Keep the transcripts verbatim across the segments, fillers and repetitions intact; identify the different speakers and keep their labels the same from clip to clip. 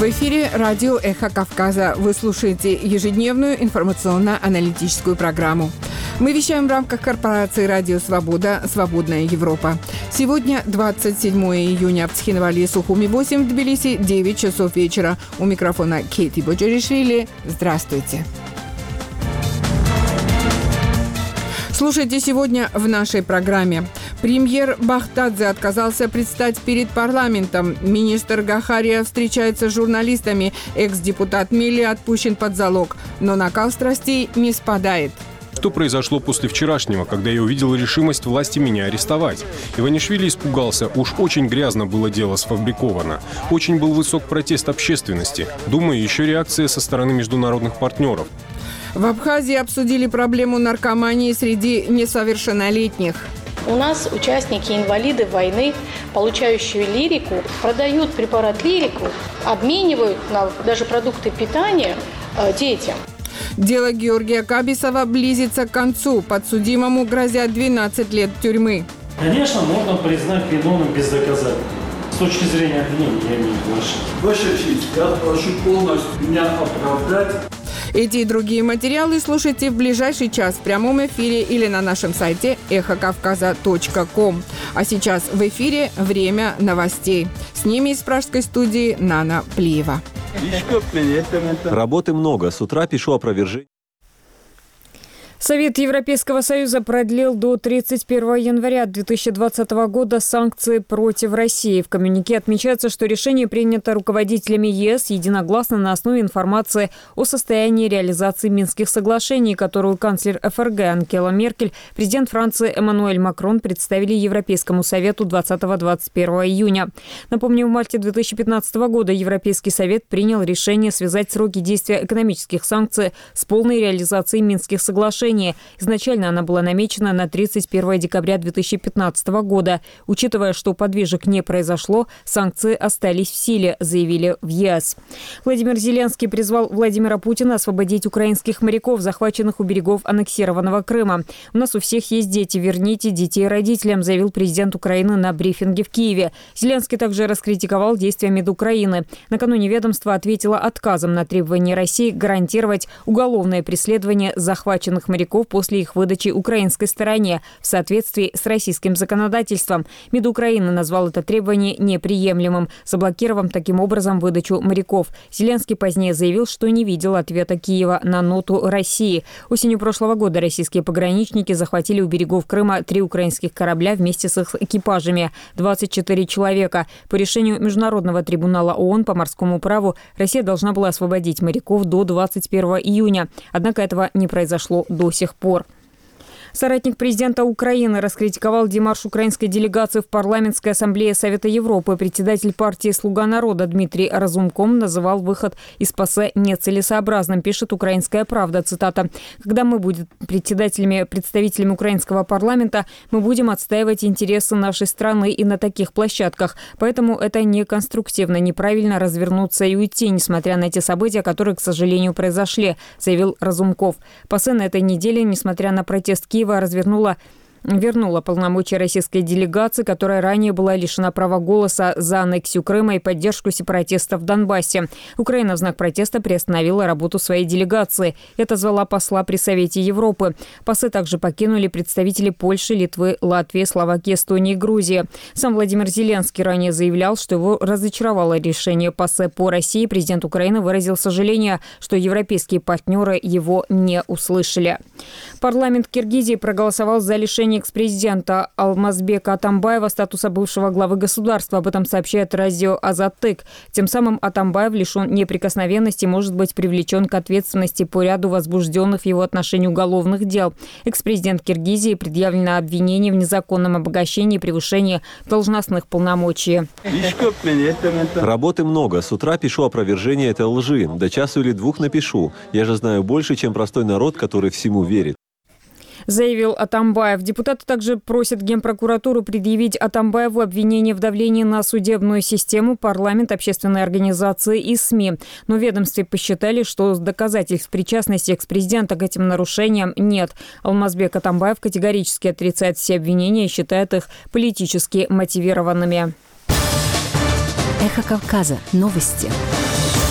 Speaker 1: В эфире радио «Эхо Кавказа». Вы слушаете ежедневную информационно-аналитическую программу. Мы вещаем в рамках корпорации «Радио Свобода. Свободная Европа». Сегодня двадцать седьмое июня. В Цхинвале, Сухуми восемь, в Тбилиси девять часов вечера. У микрофона Кейти Боджаришвили. Здравствуйте. Слушайте сегодня в нашей программе. Премьер Бахтадзе отказался предстать перед парламентом. Министр Гахария встречается с журналистами. Экс-депутат Милли отпущен под залог. Но накал страстей не спадает.
Speaker 2: Что произошло после вчерашнего, когда я увидел решимость власти меня арестовать? Иванишвили испугался. Уж очень грязно было дело сфабриковано. Очень был высок протест общественности. Думаю, еще реакция со стороны международных партнеров.
Speaker 1: В Абхазии обсудили проблему наркомании среди несовершеннолетних.
Speaker 3: У нас участники, инвалиды войны, получающие лирику, продают препарат лирику, обменивают на даже продукты питания э, детям.
Speaker 1: Дело Георгия Кабисова близится к концу. Подсудимому грозят двенадцать лет тюрьмы.
Speaker 4: Конечно, можно признать виновным без доказательств. С точки зрения обвинения я не соглашусь.
Speaker 5: Ваша честь, я прошу полностью меня оправдать.
Speaker 1: Эти и другие материалы слушайте в ближайший час в прямом эфире или на нашем сайте эхо кавказа точка ком. А сейчас в эфире время новостей. С ними из пражской студии Нана Плиева.
Speaker 6: Работы много. С утра пишу опровержение.
Speaker 7: Совет Европейского Союза продлил до тридцать первого января две тысячи двадцатого года санкции против России. В коммюнике отмечается, что решение принято руководителями ЕС единогласно на основе информации о состоянии реализации Минских соглашений, которую канцлер ФРГ Ангела Меркель, президент Франции Эммануэль Макрон представили Европейскому Совету двадцатого — двадцать первого июня. Напомню, в марте две тысячи пятнадцатого года Европейский Совет принял решение связать сроки действия экономических санкций с полной реализацией Минских соглашений. Изначально она была намечена на тридцать первого декабря две тысячи пятнадцатого года. Учитывая, что подвижек не произошло, санкции остались в силе, заявили в ЕС. Владимир Зеленский призвал Владимира Путина освободить украинских моряков, захваченных у берегов аннексированного Крыма. «У нас у всех есть дети, верните детей родителям», заявил президент Украины на брифинге в Киеве. Зеленский также раскритиковал действия Минукраины. Накануне ведомство ответило отказом на требование России гарантировать уголовное преследование захваченных моряков после их выдачи украинской стороне в соответствии с российским законодательством. МИД Украины назвал это требование неприемлемым, заблокировав таким образом выдачу моряков. Зеленский позднее заявил, что не видел ответа Киева на ноту России. Осенью прошлого года российские пограничники захватили у берегов Крыма три украинских корабля вместе с их экипажами – двадцать четыре человека. По решению Международного трибунала ООН по морскому праву Россия должна была освободить моряков до двадцать первого июня. Однако этого не произошло до сих пор. Соратник президента Украины раскритиковал демарш украинской делегации в парламентской ассамблее Совета Европы. Председатель партии «Слуга народа» Дмитрий Разумком называл выход из ПАСЕ нецелесообразным, пишет «Украинская правда». Цитата. «Когда мы будем председателями, представителями украинского парламента, мы будем отстаивать интересы нашей страны и на таких площадках. Поэтому это неконструктивно, неправильно развернуться и уйти, несмотря на те события, которые, к сожалению, произошли», заявил Разумков. ПАСЕ на этой неделе, несмотря на протест Киева, развернула вернула полномочия российской делегации, которая ранее была лишена права голоса за аннексию Крыма и поддержку сепаратистов в Донбассе. Украина в знак протеста приостановила работу своей делегации. Это звала посла при Совете Европы. ПАСЕ также покинули представители Польши, Литвы, Латвии, Словакии, Эстонии и Грузии. Сам Владимир Зеленский ранее заявлял, что его разочаровало решение ПАСЕ по России. Президент Украины выразил сожаление, что европейские партнеры его не услышали. Парламент Киргизии проголосовал за лишение экс-президента Алмазбека Атамбаева статуса бывшего главы государства. Об этом сообщает радио «Азаттык». Тем самым Атамбаев лишен неприкосновенности и может быть привлечен к ответственности по ряду возбужденных в его отношении уголовных дел. Экс-президент Киргизии предъявлено обвинение в незаконном обогащении и превышении должностных полномочий.
Speaker 6: Работы много. С утра пишу опровержение этой лжи. До часу или двух напишу. Я же знаю больше, чем простой народ, который всему верит.
Speaker 7: заявил Атамбаев. Депутаты также просят Генпрокуратуру предъявить Атамбаеву обвинение в давлении на судебную систему, парламент, общественные организации и СМИ. Но в ведомстве посчитали, что доказательств причастности экс-президента к этим нарушениям нет. Алмазбек Атамбаев категорически отрицает все обвинения и считает их политически мотивированными.
Speaker 8: Эхо Кавказа. Новости.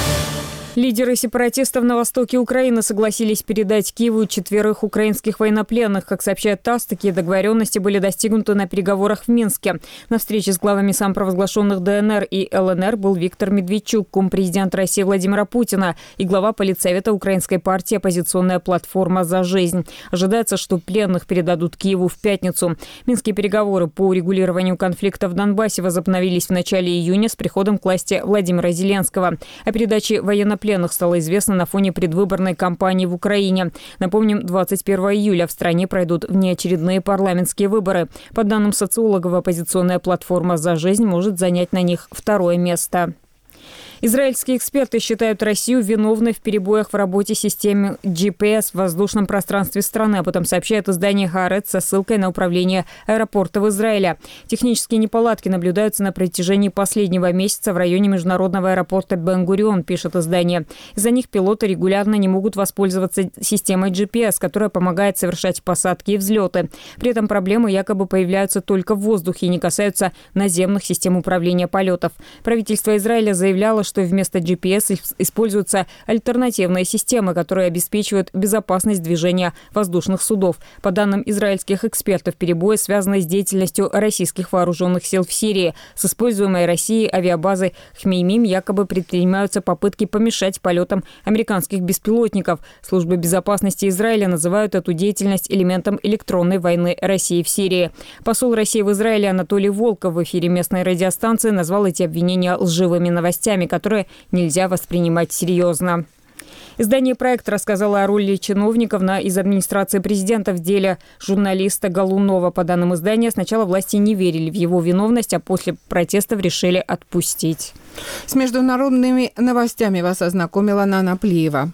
Speaker 7: Лидеры сепаратистов на востоке Украины согласились передать Киеву четверых украинских военнопленных. Как сообщает ТАСС, такие договоренности были достигнуты на переговорах в Минске. На встрече с главами самопровозглашенных ДНР и ЛНР был Виктор Медведчук, кум-президент России Владимира Путина и глава политсовета украинской партии «Оппозиционная платформа за жизнь». Ожидается, что пленных передадут Киеву в пятницу. Минские переговоры по урегулированию конфликта в Донбассе возобновились в начале июня с приходом к власти Владимира Зеленского. О передаче военнопленных Пленных стало известно на фоне предвыборной кампании в Украине. Напомним, двадцать первого июля в стране пройдут внеочередные парламентские выборы. По данным социологов, оппозиционная платформа «За жизнь» может занять на них второе место. Израильские эксперты считают Россию виновной в перебоях в работе системы джи пи эс в воздушном пространстве страны. Об этом сообщает издание «Хаарец» со ссылкой на управление аэропортов Израиля. Технические неполадки наблюдаются на протяжении последнего месяца в районе международного аэропорта Бен-Гурион, пишет издание. Из-за них пилоты регулярно не могут воспользоваться системой джи пи эс, которая помогает совершать посадки и взлеты. При этом проблемы якобы появляются только в воздухе и не касаются наземных систем управления полетов. Правительство Израиля заявляло, что что вместо джи пи эс используются альтернативные системы, которые обеспечивают безопасность движения воздушных судов. По данным израильских экспертов, перебои связаны с деятельностью российских вооруженных сил в Сирии. С используемой Россией авиабазы Хмеймим якобы предпринимаются попытки помешать полетам американских беспилотников. Службы безопасности Израиля называют эту деятельность элементом электронной войны России в Сирии. Посол России в Израиле Анатолий Волков в эфире местной радиостанции назвал эти обвинения лживыми новостями, которые нельзя воспринимать серьезно. Издание «Проект» рассказало о роли чиновников на, из администрации президента в деле журналиста Голунова. По данным издания, сначала власти не верили в его виновность, а после протестов решили отпустить.
Speaker 1: С международными новостями вас ознакомила Нана Плиева.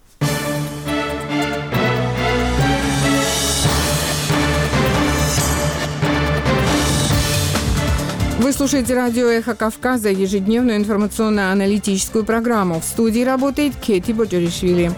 Speaker 1: Вы слушаете радио «Эхо Кавказа», ежедневную информационно-аналитическую программу. В студии работает Кети Боджоришвили.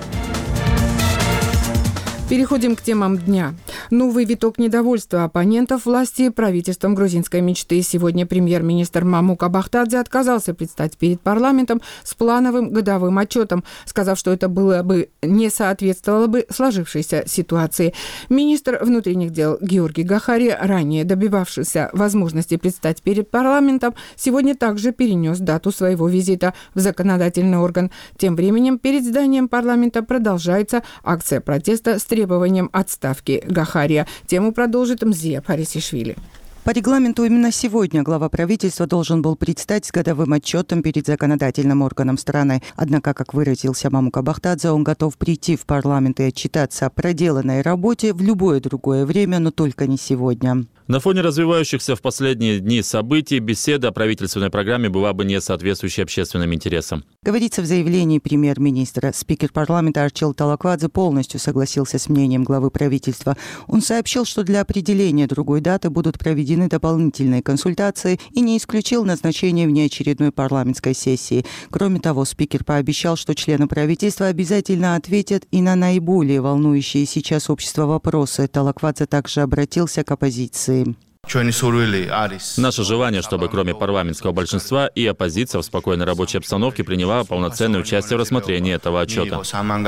Speaker 1: Переходим к темам дня. Новый виток недовольства оппонентов власти правительством грузинской мечты. Сегодня премьер-министр Мамука Бахтадзе отказался предстать перед парламентом с плановым годовым отчетом, сказав, что это было бы не соответствовало бы сложившейся ситуации. Министр внутренних дел Георгий Гахари, ранее добивавшийся возможности предстать перед парламентом, сегодня также перенес дату своего визита в законодательный орган. Тем временем перед зданием парламента продолжается акция протеста с требованием отставки Гахари. Тему продолжит Мзия Парисишвили.
Speaker 8: По регламенту именно сегодня глава правительства должен был предстать с годовым отчетом перед законодательным органом страны. Однако, как выразился Мамука Бахтадзе, он готов прийти в парламент и отчитаться о проделанной работе в любое другое время, но только не сегодня.
Speaker 9: На фоне развивающихся в последние дни событий беседа о правительственной программе была бы не соответствующей общественным интересам.
Speaker 8: Говорится в заявлении премьер-министра. Спикер парламента Арчил Талаквадзе полностью согласился с мнением главы правительства. Он сообщил, что для определения другой даты будут проведены дополнительные консультации и не исключил назначение внеочередной парламентской сессии. Кроме того, спикер пообещал, что члены правительства обязательно ответят и на наиболее волнующие сейчас общество вопросы. Талаквадзе также обратился к оппозиции.
Speaker 9: Наше желание, чтобы кроме парламентского большинства и оппозиция в спокойной рабочей обстановке приняла полноценное участие в рассмотрении этого отчета.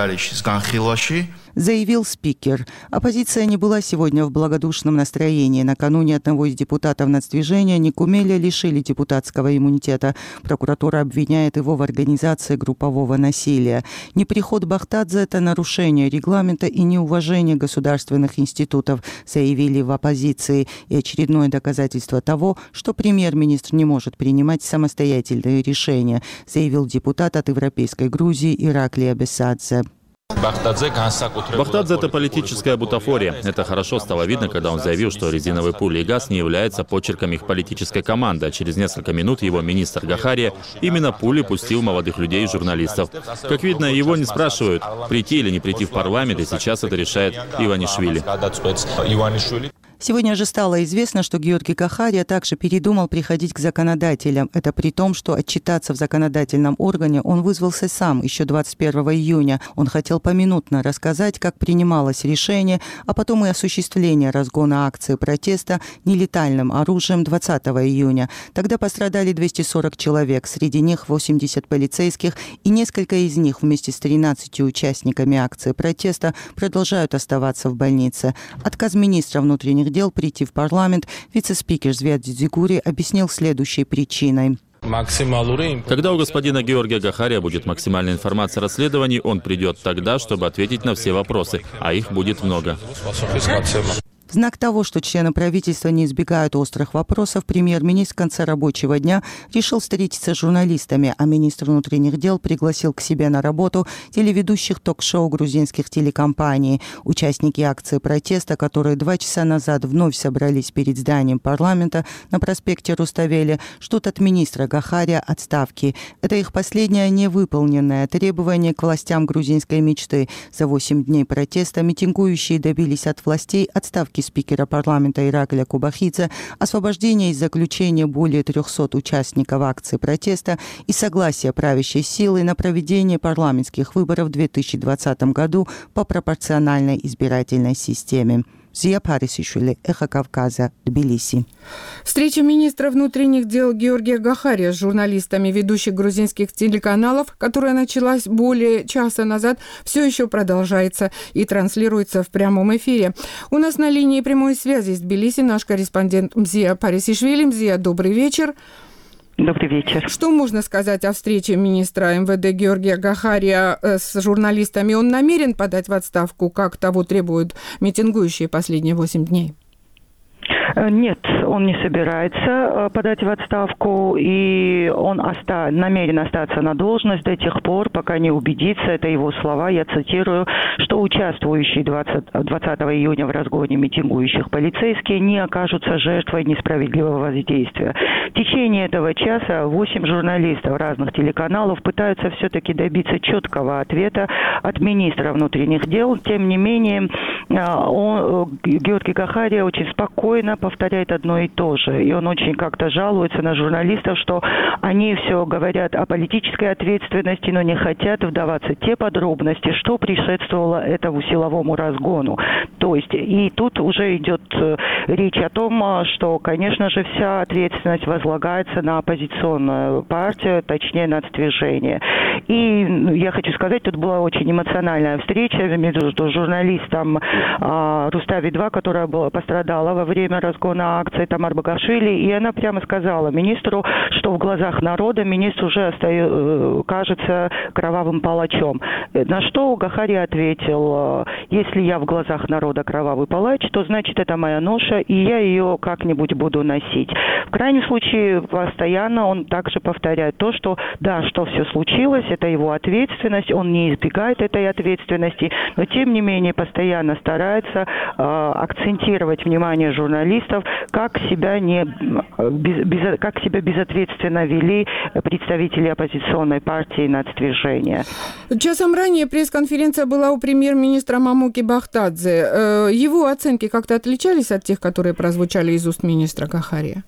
Speaker 8: Заявил спикер. Оппозиция не была сегодня в благодушном настроении. Накануне одного из депутатов нацдвижения Никумеля лишили депутатского иммунитета. Прокуратура обвиняет его в организации группового насилия. Неприход Бахтадзе – это нарушение регламента и неуважение государственных институтов, заявили в оппозиции. И очередное доказательство того, что премьер-министр не может принимать самостоятельные решения, заявил депутат от Европейской Грузии Иракли Абесадзе.
Speaker 9: Бахтадзе – это политическая бутафория. Это хорошо стало видно, когда он заявил, что резиновые пули и газ не являются почерком их политической команды, а через несколько минут его министр Гахари именно пули пустил молодых людей и журналистов. Как видно, его не спрашивают, прийти или не прийти в парламент, и сейчас это решает Иванишвили.
Speaker 8: Сегодня же стало известно, что Георгий Гахария также передумал приходить к законодателям. Это при том, что отчитаться в законодательном органе он вызвался сам еще двадцать первого июня. Он хотел поминутно рассказать, как принималось решение, а потом и осуществление разгона акции протеста нелетальным оружием двадцатого июня. Тогда пострадали двести сорок человек, среди них восемьдесят полицейских, и несколько из них вместе с тринадцатью участниками акции протеста продолжают оставаться в больнице. Отказ министра внутренних дел прийти в парламент вице-спикер Звят Дзигури объяснил следующей причиной.
Speaker 9: Когда у господина Георгия Гахария будет максимальная информация о расследовании, он придет тогда, чтобы ответить на все вопросы, а их будет много.
Speaker 8: В знак того, что члены правительства не избегают острых вопросов, премьер-министр в конце рабочего дня решил встретиться с журналистами, а министр внутренних дел пригласил к себе на работу телеведущих ток-шоу грузинских телекомпаний. Участники акции протеста, которые два часа назад вновь собрались перед зданием парламента на проспекте Руставели, ждут от министра Гахария отставки. Это их последнее невыполненное требование к властям грузинской мечты. За восемь дней протеста митингующие добились от властей отставки спикера парламента Иракля Кубахидзе, освобождения из заключения более трехсот участников акции протеста и согласия правящей силы на проведение парламентских выборов в две тысячи двадцатом году по пропорциональной избирательной системе. Зия Парисишвили, Эхо Кавказа, Тбилиси.
Speaker 1: Встреча министра внутренних дел Георгия Гахария с журналистами ведущих грузинских телеканалов, которая началась более часа назад, все еще продолжается и транслируется в прямом эфире. У нас на линии прямой связи с Тбилиси наш корреспондент Мзия Парисишвили. Мзия, добрый вечер.
Speaker 10: Добрый вечер.
Speaker 1: Что можно сказать о встрече министра эм вэ дэ Георгия Гахария с журналистами? Он намерен подать в отставку, как того требуют митингующие последние восемь дней?
Speaker 10: Нет, он не собирается подать в отставку, и он оста- намерен остаться на должность до тех пор, пока не убедится, это его слова, я цитирую, что участвующие двадцатого июня в разгоне митингующих полицейские не окажутся жертвой несправедливого воздействия. В течение этого часа восемь журналистов разных телеканалов пытаются все-таки добиться четкого ответа от министра внутренних дел. Тем не менее, он, Георгий Гахария очень спокойно повторяет одно и то же. И он очень как-то жалуется на журналистов, что они все говорят о политической ответственности, но не хотят вдаваться в те подробности, что предшествовало этому силовому разгону. То есть, и тут уже идет речь о том, что, конечно же, вся ответственность возлагается на оппозиционную партию, точнее, на движение. И я хочу сказать, тут была очень эмоциональная встреча между журналистом а, Рустави-два, которая была, пострадала во время разгона акции, Тамар Багашвили, и она прямо сказала министру, что в глазах народа министр уже остается, кажется кровавым палачом. На что Гахария ответил: если я в глазах народа кровавый палач, то значит это моя ноша, и я ее как-нибудь буду носить. В крайнем случае, постоянно он также повторяет то, что да, что все случилось, это его ответственность, он не избегает этой ответственности, но тем не менее постоянно старается э, акцентировать внимание журналистов, как себя, не, без, без, как себя безответственно вели представители оппозиционной партии нацдвижения.
Speaker 1: Часом ранее пресс-конференция была у премьер-министра Мамуки Бахтадзе. Его оценки как-то отличались от тех, которые прозвучали из уст министра Гахария?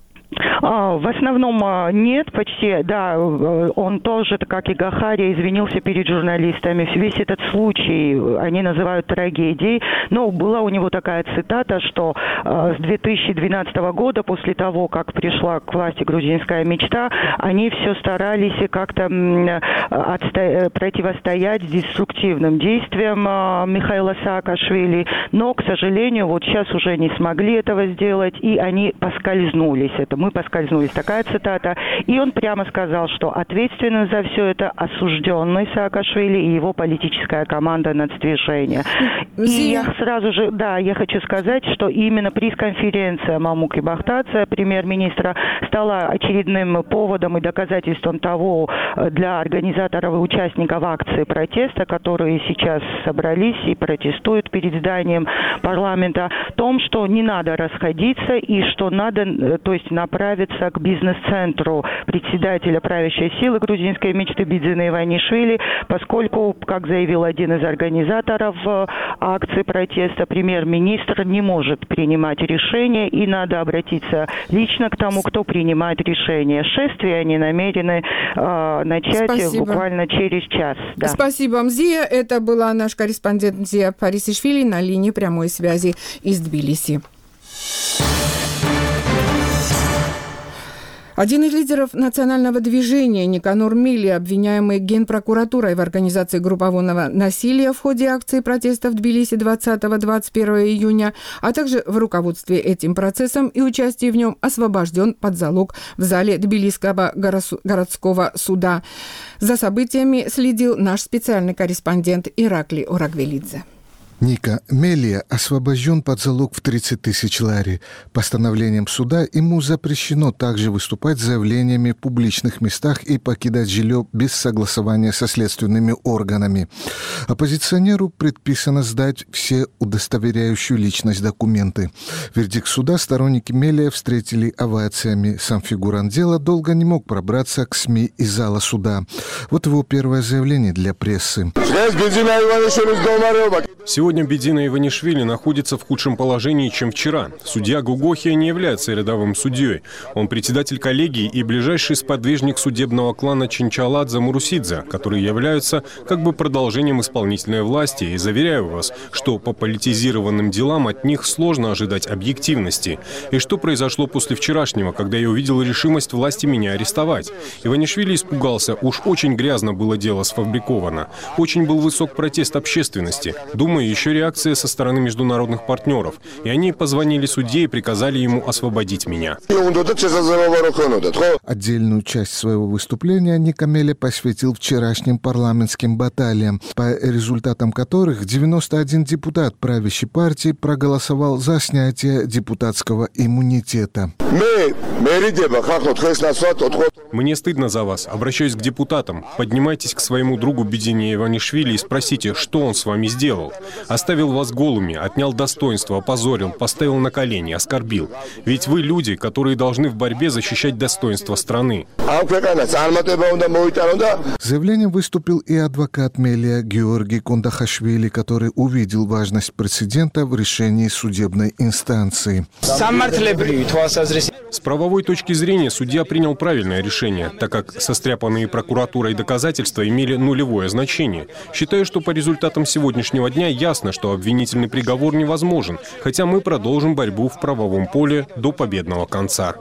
Speaker 10: В основном нет, почти, да, он тоже, как и Гахария, извинился перед журналистами. Весь этот случай они называют трагедией, но была у него такая цитата, что с две тысячи двенадцатого года, после того, как пришла к власти грузинская мечта, они все старались как-то отсто... противостоять деструктивным действиям Михаила Саакашвили, но, к сожалению, вот сейчас уже не смогли этого сделать, и они поскользнулись. Это мы поскользнулись, такая цитата. И он прямо сказал, что ответственен за все это осужденный Саакашвили и его политическая команда нацдвижения. И я сразу же, да, я хочу сказать, что именно пресс-конференция Мамуки Бахтадзе, премьер-министра, стала очередным поводом и доказательством того для организаторов и участников акции протеста, которые сейчас собрались и протестуют перед зданием парламента, в том, что не надо расходиться и что надо, то есть, направить отправиться к бизнес-центру председателя правящей силы грузинской мечты Бидзина Иванишвили, поскольку, как заявил один из организаторов акции протеста, премьер-министр не может принимать решения, и надо обратиться лично к тому, кто принимает решение. Шествие они намерены э, начать
Speaker 1: Спасибо.
Speaker 10: буквально через час. Да.
Speaker 1: Спасибо, Мзия. Это была наш корреспондент Мзия Парисишвили на линии прямой связи из Тбилиси. Один из лидеров национального движения Никанор Мели, обвиняемый Генпрокуратурой в организации группового насилия в ходе акции протеста в Тбилиси двадцатого — двадцать первого июня, а также в руководстве этим процессом и участии в нем, освобожден под залог в зале Тбилисского городского суда. За событиями следил наш специальный корреспондент Иракли Орагвелидзе.
Speaker 11: Ника Мелия освобожден под залог в тридцать тысяч лари. Постановлением суда ему запрещено также выступать с заявлениями в публичных местах и покидать жилье без согласования со следственными органами. Оппозиционеру предписано сдать все удостоверяющие личность документы. Вердикт суда сторонники Мелия встретили овациями. Сам фигурант дела долго не мог пробраться к СМИ из зала суда. Вот его первое заявление для прессы.
Speaker 2: Сегодня Бидзина Иванишвили находится в худшем положении, чем вчера. Судья Гугохия не является рядовым судьей. Он председатель коллегии и ближайший сподвижник судебного клана Чинчаладзе Мурусидзе, которые являются как бы продолжением исполнительной власти. И заверяю вас, что по политизированным делам от них сложно ожидать объективности. И что произошло после вчерашнего, когда я увидел решимость власти меня арестовать? Иванишвили испугался. Уж очень грязно было дело сфабриковано. Очень был высок протест общественности. Думаю, еще реакция со стороны международных партнеров. И они позвонили судье и приказали ему освободить меня.
Speaker 11: Отдельную часть своего выступления Ника Мели посвятил вчерашним парламентским баталиям, по результатам которых девяносто один депутат правящей партии проголосовал за снятие депутатского иммунитета.
Speaker 2: Мне стыдно за вас. Обращаюсь к депутатам. Поднимайтесь к своему другу Бидзине Иванишвили и спросите, что он с вами сделал. Оставил вас голыми, отнял достоинство, опозорил, поставил на колени, оскорбил. Ведь вы люди, которые должны в борьбе защищать достоинство страны.
Speaker 11: Заявлением выступил и адвокат Мелия Георгий Кондахашвили, который увидел важность прецедента в решении судебной инстанции.
Speaker 2: С правовой точки зрения судья принял правильное решение, так как состряпанные прокуратурой доказательства имели нулевое значение. Считаю, что по результатам сегодняшнего дня ясно, что обвинительный приговор невозможен, хотя мы продолжим борьбу в правовом поле до победного конца.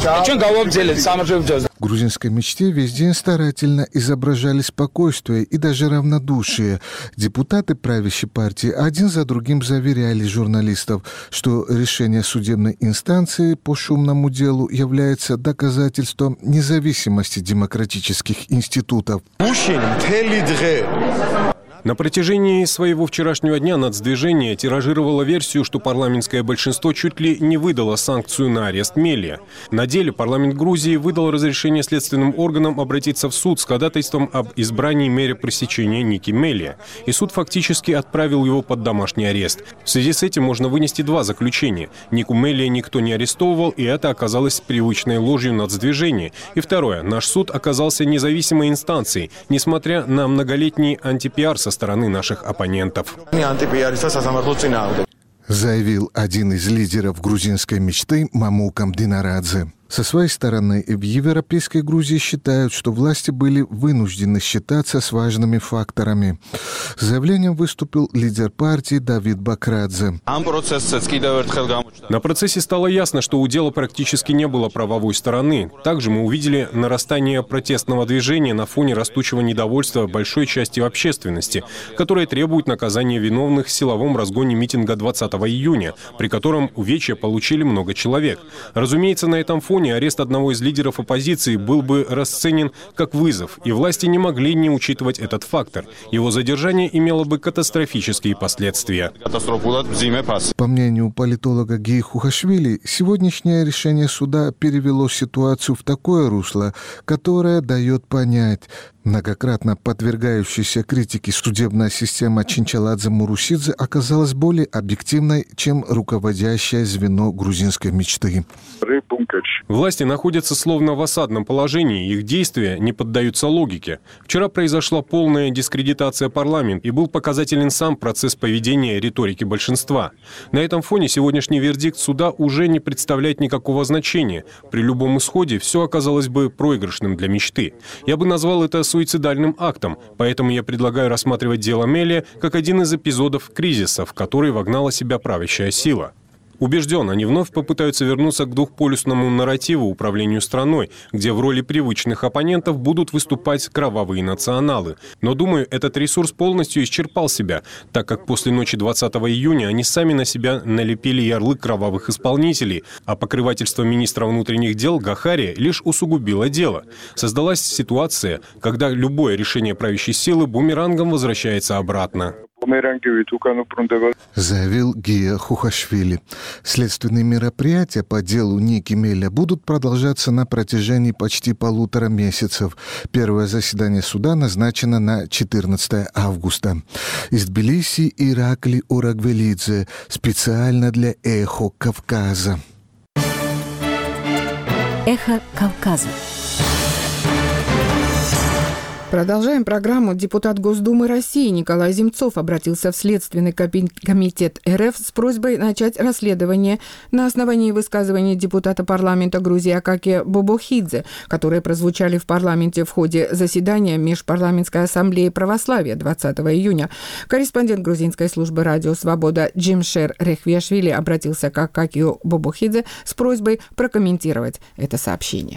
Speaker 11: В грузинской мечте весь день старательно изображали спокойствие и даже равнодушие. Депутаты правящей партии один за другим заверяли журналистов, что решение судебной инстанции по шумному делу является доказательством независимости демократических институтов.
Speaker 2: На протяжении своего вчерашнего дня нацдвижение тиражировало версию, что парламентское большинство чуть ли не выдало санкцию на арест Мелия. На деле парламент Грузии выдал разрешение следственным органам обратиться в суд с ходатайством об избрании меры пресечения Ники Мелия. И суд фактически отправил его под домашний арест. В связи с этим можно вынести два заключения. Нику Мелия никто не арестовывал, и это оказалось привычной ложью нацдвижения. И второе. Наш суд оказался независимой инстанцией, несмотря на многолетний антипиар со стороны наших оппонентов.
Speaker 11: Заявил один из лидеров грузинской мечты Мамукам Динарадзе. Со своей стороны, в европейской Грузии считают, что власти были вынуждены считаться с важными факторами. С заявлением выступил лидер партии Давид Бакрадзе.
Speaker 2: На процессе стало ясно, что у дела практически не было правовой стороны. Также мы увидели нарастание протестного движения на фоне растущего недовольства большой части общественности, которое требует наказания виновных в силовом разгоне митинга двадцатого июня, при котором увечья получили много человек. Разумеется, на этом фоне арест одного из лидеров оппозиции был бы расценен как вызов, и власти не могли не учитывать этот фактор. Его задержание имело бы катастрофические последствия.
Speaker 11: По мнению политолога Гии Хухашвили, сегодняшнее решение суда перевело ситуацию в такое русло, которое дает понять, Многократно подвергающаяся критике судебная система Чинчаладзе-Мурусидзе оказалась более объективной, чем руководящее звено грузинской мечты.
Speaker 2: Власти находятся словно в осадном положении, их действия не поддаются логике. Вчера произошла полная дискредитация парламента, и был показателен сам процесс поведения риторики большинства. На этом фоне сегодняшний вердикт суда уже не представляет никакого значения. При любом исходе все оказалось бы проигрышным для мечты. Я бы назвал это суицидальным актом, поэтому я предлагаю рассматривать дело Мелия как один из эпизодов кризиса, в который вогнала себя правящая сила. Убежден, они вновь попытаются вернуться к двухполюсному нарративу управлению страной, где в роли привычных оппонентов будут выступать кровавые националы. Но, думаю, этот ресурс полностью исчерпал себя, так как после ночи двадцатого июня они сами на себя налепили ярлык кровавых исполнителей, а покрывательство министра внутренних дел Гахария лишь усугубило дело. Создалась ситуация, когда любое решение правящей силы бумерангом возвращается обратно.
Speaker 11: Заявил Гия Хухашвили. Следственные мероприятия по делу Ники Мелия будут продолжаться на протяжении почти полутора месяцев. Первое заседание суда назначено на четырнадцатое августа. Из Тбилиси Иракли Урагвелидзе. Специально для «Эхо Кавказа».
Speaker 12: «Эхо Кавказа».
Speaker 1: Продолжаем программу. Депутат Госдумы России Николай Земцов обратился в Следственный комитет РФ с просьбой начать расследование на основании высказываний депутата парламента Грузии Акакия Бобохидзе, которые прозвучали в парламенте в ходе заседания Межпарламентской ассамблеи православия двадцатого июня. Корреспондент грузинской службы «Радио Свобода» Джимшер Рехвиашвили обратился к Акакию Бобохидзе с просьбой прокомментировать это сообщение.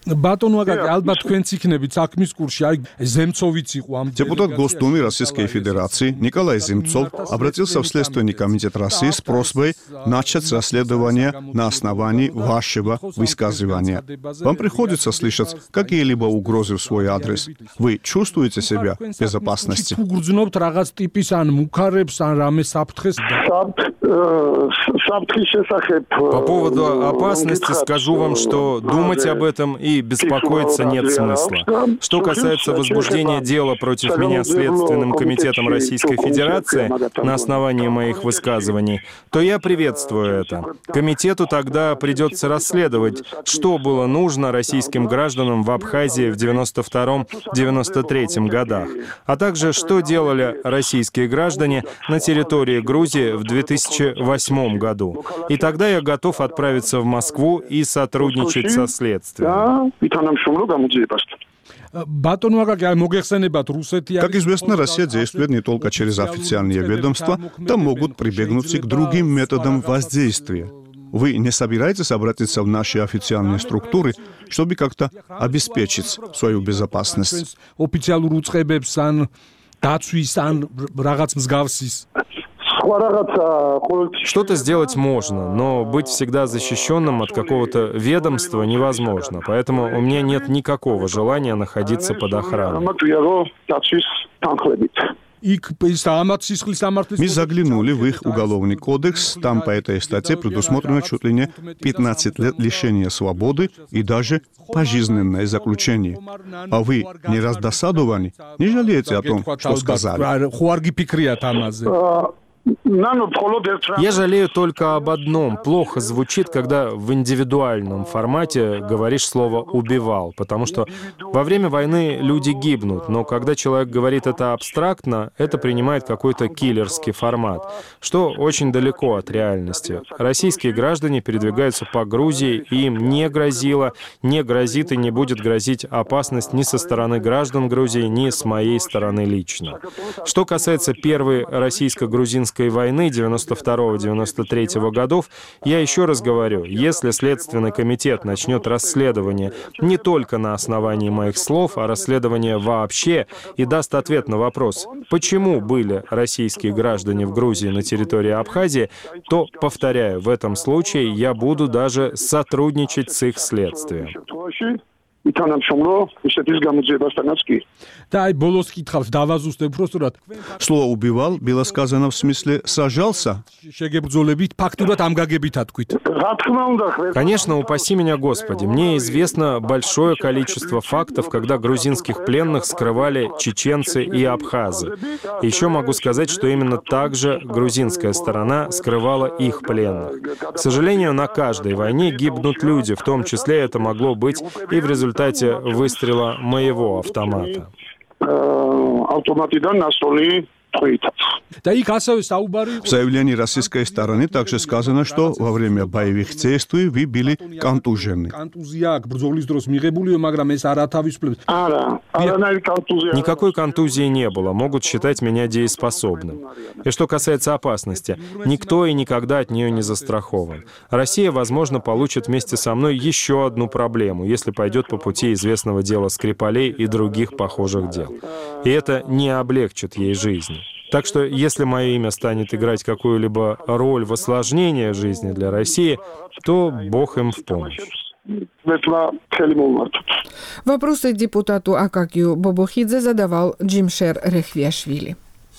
Speaker 13: Депутат Госдумы Российской Федерации Николай Земцов обратился в Следственный комитет России с просьбой начать расследование на основании вашего высказывания. Вам приходится слышать какие-либо угрозы в свой адрес? Вы чувствуете себя в безопасности?
Speaker 14: По поводу опасности скажу вам, что думать об этом и беспокоиться нет смысла. Что касается возбуждения дела против меня Следственным комитетом Российской Федерации на основании моих высказываний, то я приветствую это. Комитету тогда придется расследовать, что было нужно российским гражданам в Абхазии в девяносто втором — девяносто третьем годах, а также что делали российские граждане на территории Грузии в две тысячи восьмом году. И тогда я готов отправиться в Москву и сотрудничать со следствием.
Speaker 13: Как известно, Россия действует не только через официальные ведомства, там могут прибегнуть и к другим методам воздействия. Вы не собираетесь обратиться в наши официальные структуры, чтобы как-то обеспечить свою безопасность?
Speaker 14: Что-то сделать можно, но быть всегда защищенным от какого-то ведомства невозможно. Поэтому у меня нет никакого желания находиться под охраной.
Speaker 13: Мы заглянули в их уголовный кодекс. Там по этой статье предусмотрено чуть ли не пятнадцать лет лишения свободы и даже пожизненное заключение. А вы не раздосадованы? Не жалеете о том, что сказали?
Speaker 14: Я жалею только об одном. Плохо звучит, когда в индивидуальном формате говоришь слово «убивал», потому что во время войны люди гибнут, но когда человек говорит это абстрактно, это принимает какой-то киллерский формат, что очень далеко от реальности. Российские граждане передвигаются по Грузии, и им не грозило, не грозит и не будет грозить опасность ни со стороны граждан Грузии, ни с моей стороны лично. Что касается первой российско-грузинской войны девяносто второго — девяносто третьего годов, я еще раз говорю, если Следственный комитет начнет расследование не только на основании моих слов, а расследование вообще, и даст ответ на вопрос, почему были российские граждане в Грузии на территории Абхазии, то, повторяю, в этом случае я буду даже сотрудничать с их следствием.
Speaker 13: Слово «убивал» было сказано в смысле «сажался».
Speaker 14: Конечно, упаси меня, Господи. Мне известно большое количество фактов, когда грузинских пленных скрывали чеченцы и абхазы. Еще могу сказать, что именно так же грузинская сторона скрывала их пленных. К сожалению, на каждой войне гибнут люди, в том числе это могло быть и в результате выстрела моего автомата.
Speaker 13: В заявлении российской стороны также сказано, что во время боевых действий вы были контужены.
Speaker 14: Никакой контузии не было, могут считать меня дееспособным. И что касается опасности, никто и никогда от нее не застрахован. Россия, возможно, получит вместе со мной еще одну проблему, если пойдет по пути известного дела Скрипалей и других похожих дел. И это не облегчит ей жизнь. Так что, если мое имя станет играть какую-либо роль в осложнении жизни для России, то Бог им в помощь.
Speaker 1: Вопросы депутату Акакию Бобохидзе задавал Джимшер Рехвиашвили.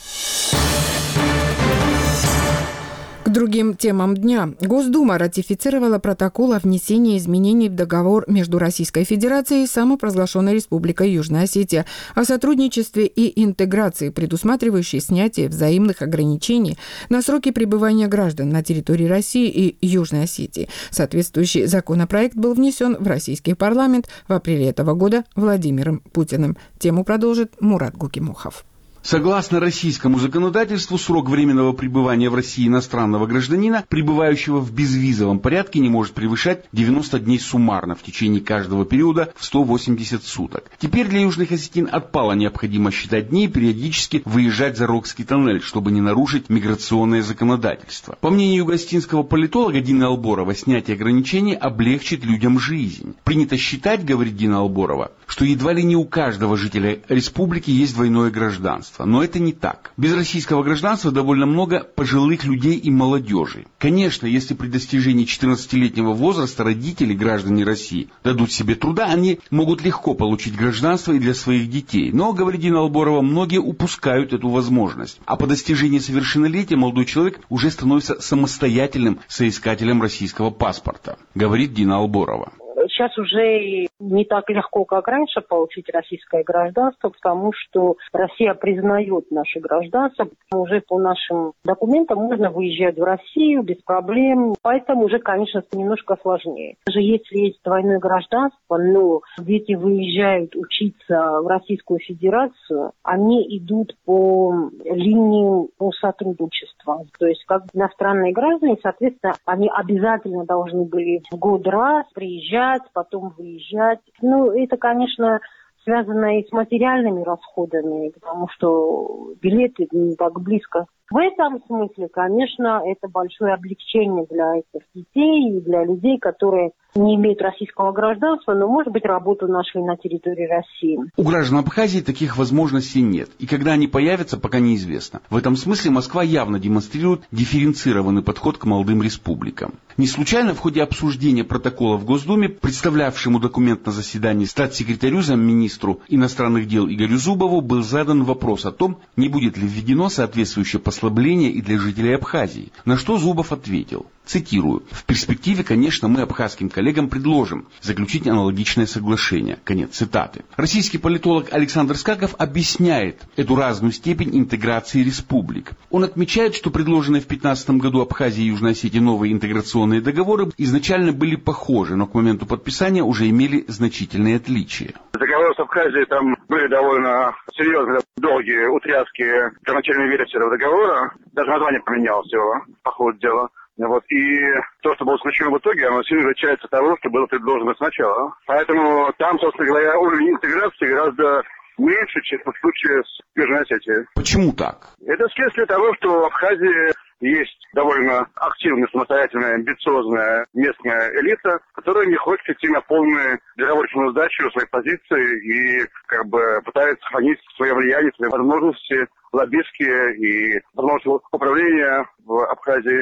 Speaker 1: К другим темам дня. Госдума ратифицировала протокол о внесении изменений в договор между Российской Федерацией и самопровозглашенной Республикой Южная Осетия о сотрудничестве и интеграции, предусматривающей снятие взаимных ограничений на сроки пребывания граждан на территории России и Южной Осетии. Соответствующий законопроект был внесен в российский парламент в апреле этого года Владимиром Путиным. Тему продолжит Мурат Гукимухов.
Speaker 15: Согласно российскому законодательству, срок временного пребывания в России иностранного гражданина, пребывающего в безвизовом порядке, не может превышать девяносто дней суммарно в течение каждого периода в сто восемьдесят суток. Теперь для южных осетин отпала необходимость считать дни и периодически выезжать за Рокский тоннель, чтобы не нарушить миграционное законодательство. По мнению юго-осетинского политолога Дины Алборова, снятие ограничений облегчит людям жизнь. Принято считать, говорит Дина Алборова, что едва ли не у каждого жителя республики есть двойное гражданство. Но это не так. Без российского гражданства довольно много пожилых людей и молодежи. Конечно, если при достижении четырнадцатилетнего возраста родители, граждане России, дадут себе труда, они могут легко получить гражданство и для своих детей. Но, говорит Дина Алборова, многие упускают эту возможность. А по достижении совершеннолетия молодой человек уже становится самостоятельным соискателем российского паспорта, говорит Дина Алборова.
Speaker 16: Сейчас уже не так легко, как раньше, получить российское гражданство, потому что Россия признает наше гражданство. Уже по нашим документам можно выезжать в Россию без проблем. Поэтому уже, конечно, немножко сложнее. Даже если есть двойное гражданство, но дети выезжают учиться в Российскую Федерацию, они идут по линии сотрудничества. То есть как иностранные граждане, соответственно, они обязательно должны были в год раз приезжать, потом выезжать. Ну, это, конечно, связано и с материальными расходами, потому что билеты не так близко. В этом смысле, конечно, это большое облегчение для этих детей и для людей, которые не имеют российского гражданства, но, может быть, работу нашли на территории России.
Speaker 15: У граждан Абхазии таких возможностей нет. И когда они появятся, пока неизвестно. В этом смысле Москва явно демонстрирует дифференцированный подход к молодым республикам. Не случайно в ходе обсуждения протокола в Госдуме, представлявшему документ на заседании статс-секретарю замминистру иностранных дел Игорю Зубову, был задан вопрос о том, не будет ли введено соответствующее послабление и для жителей Абхазии. На что Зубов ответил, цитирую, «В перспективе, конечно, мы абхазским коллегам предложим заключить аналогичное соглашение». Конец цитаты. Российский политолог Александр Скаков объясняет эту разную степень интеграции республик. Он отмечает, что предложенные в две тысячи пятнадцатом году Абхазии и Южной Осетии новые интеграционные договоры изначально были похожи, но к моменту подписания уже имели значительные отличия.
Speaker 17: Договоры с Абхазией там были довольно серьезные, долгие утряски первоначальной версии этого договора. Даже название поменялось его по ходу дела. Вот. И то, что было заключено в итоге, оно сильно отличается от того, что было предложено сначала. Поэтому там, собственно говоря, уровень интеграции гораздо меньше, чем в случае с Южной Осетией.
Speaker 15: Почему так?
Speaker 17: Это следствие того, что в Абхазии есть довольно активная, самостоятельная, амбициозная местная элита, которая не хочет идти на полную договорную сдачу своей позиции и как бы пытается сохранить свое влияние, свои возможности лоббистские и возможности управления в Абхазии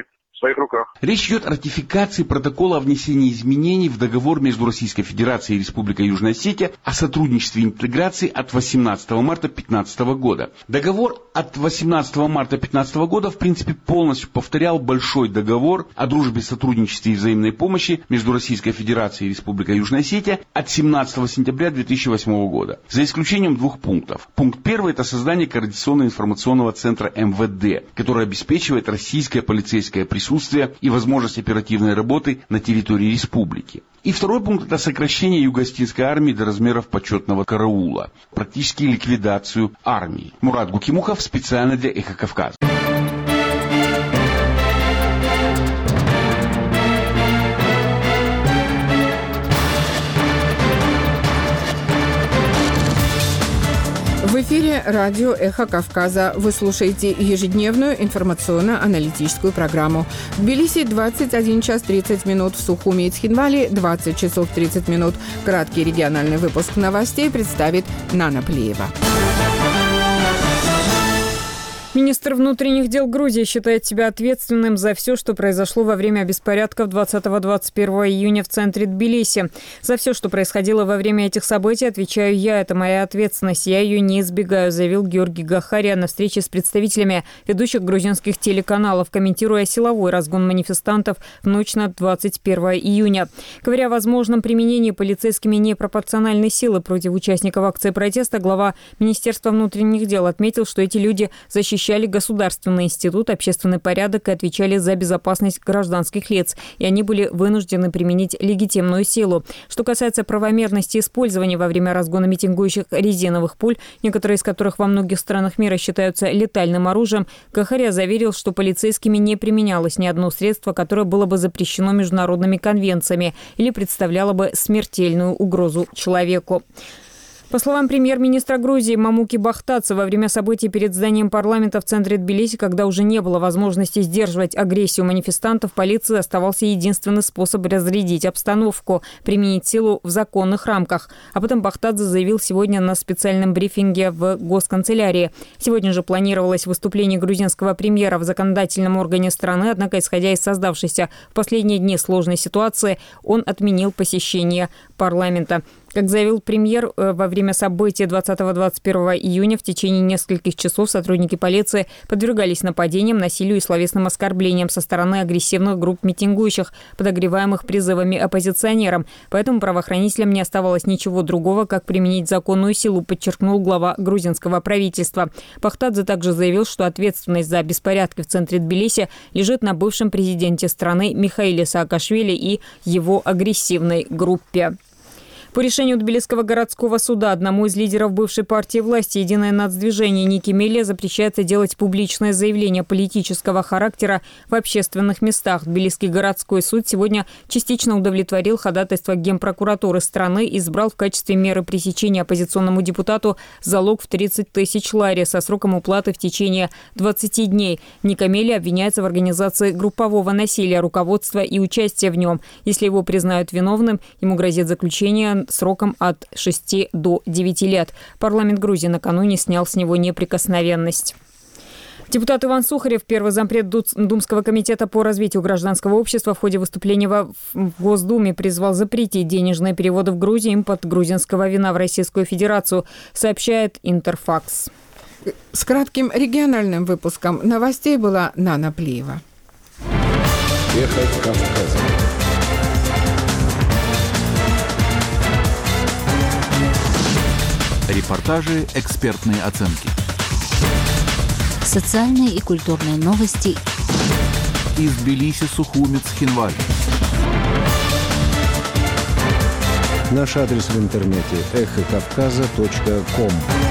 Speaker 17: своих руках.
Speaker 15: Речь идет о ратификации протокола о внесении изменений в договор между Российской Федерацией и Республикой Южная Осетия о сотрудничестве и интеграции от восемнадцатого марта две тысячи пятнадцатого года. Договор от восемнадцатого марта две тысячи пятнадцатого года в принципе полностью повторял большой договор о дружбе, сотрудничестве и взаимной помощи между Российской Федерацией и Республикой Южная Осетия от семнадцатого сентября две тысячи восьмого года. За исключением двух пунктов. Пункт первый – это создание координационно-информационного центра эм вэ дэ, который обеспечивает российское полицейское присутствие и возможность оперативной работы на территории республики. И второй пункт – это сокращение юго-осетинской армии до размеров почетного караула, практически ликвидацию армии. Мурат Гукимухов специально для «Эхо Кавказа».
Speaker 1: В эфире радио «Эхо Кавказа». Вы слушаете ежедневную информационно-аналитическую программу. В Тбилиси двадцать один час тридцать минут, в Сухуми и Цхинвале двадцать часов тридцать минут. Краткий региональный выпуск новостей представит Нана Плиева.
Speaker 7: Министр внутренних дел Грузии считает себя ответственным за все, что произошло во время беспорядков двадцатого-двадцать первого июня в центре Тбилиси. За все, что происходило во время этих событий, отвечаю я. Это моя ответственность. Я ее не избегаю, заявил Георгий Гахария на встрече с представителями ведущих грузинских телеканалов, комментируя силовой разгон манифестантов в ночь на двадцать первое июня. Говоря о возможном применении полицейскими непропорциональной силы против участников акции протеста, глава Министерства внутренних дел отметил, что эти люди защищали государственный институт, общественный порядок и отвечали за безопасность гражданских лиц, и они были вынуждены применить легитимную силу. Что касается правомерности использования во время разгона митингующих резиновых пуль, некоторые из которых во многих странах мира считаются летальным оружием, Гахария заверил, что полицейскими не применялось ни одно средство, которое было бы запрещено международными конвенциями или представляло бы смертельную угрозу человеку. По словам премьер-министра Грузии Мамуки Бахтадзе, во время событий перед зданием парламента в центре Тбилиси, когда уже не было возможности сдерживать агрессию манифестантов, полиции оставался единственный способ разрядить обстановку – применить силу в законных рамках. Об этом Бахтадзе заявил сегодня на специальном брифинге в госканцелярии. Сегодня же планировалось выступление грузинского премьера в законодательном органе страны, однако, исходя из создавшейся в последние дни сложной ситуации, он отменил посещение парламента. Как заявил премьер, во время событий двадцатого-двадцать первого июня в течение нескольких часов сотрудники полиции подвергались нападениям, насилию и словесным оскорблениям со стороны агрессивных групп митингующих, подогреваемых призывами оппозиционерам. Поэтому правоохранителям не оставалось ничего другого, как применить законную силу, подчеркнул глава грузинского правительства. Бахтадзе также заявил, что ответственность за беспорядки в центре Тбилиси лежит на бывшем президенте страны Михаиле Саакашвили и его агрессивной группе. По решению Тбилисского городского суда одному из лидеров бывшей партии власти «Единое нацдвижение» Ники Мелия запрещается делать публичное заявление политического характера в общественных местах. Тбилисский городской суд сегодня частично удовлетворил ходатайство Генпрокуратуры страны и избрал в качестве меры пресечения оппозиционному депутату залог в тридцать тысяч лари со сроком уплаты в течение двадцати дней. Ника Мелия обвиняется в организации группового насилия, руководства и участия в нем. Если его признают виновным, ему грозит заключение сроком от шести до девяти лет. Парламент Грузии накануне снял с него неприкосновенность. Депутат Иван Сухарев, первый зампред Думского комитета по развитию гражданского общества, в ходе выступления в Госдуме призвал запретить денежные переводы в Грузии, импорт грузинского вина в Российскую Федерацию, сообщает Интерфакс.
Speaker 1: С кратким региональным выпуском новостей была Нана Плиева.
Speaker 18: Эхо Кавказа. Репортажи, экспертные оценки.
Speaker 12: Социальные и культурные новости.
Speaker 18: Из Тбилиси, Сухуми, Цхинвали.
Speaker 19: Наш адрес в интернете эхо кавказа точка ком.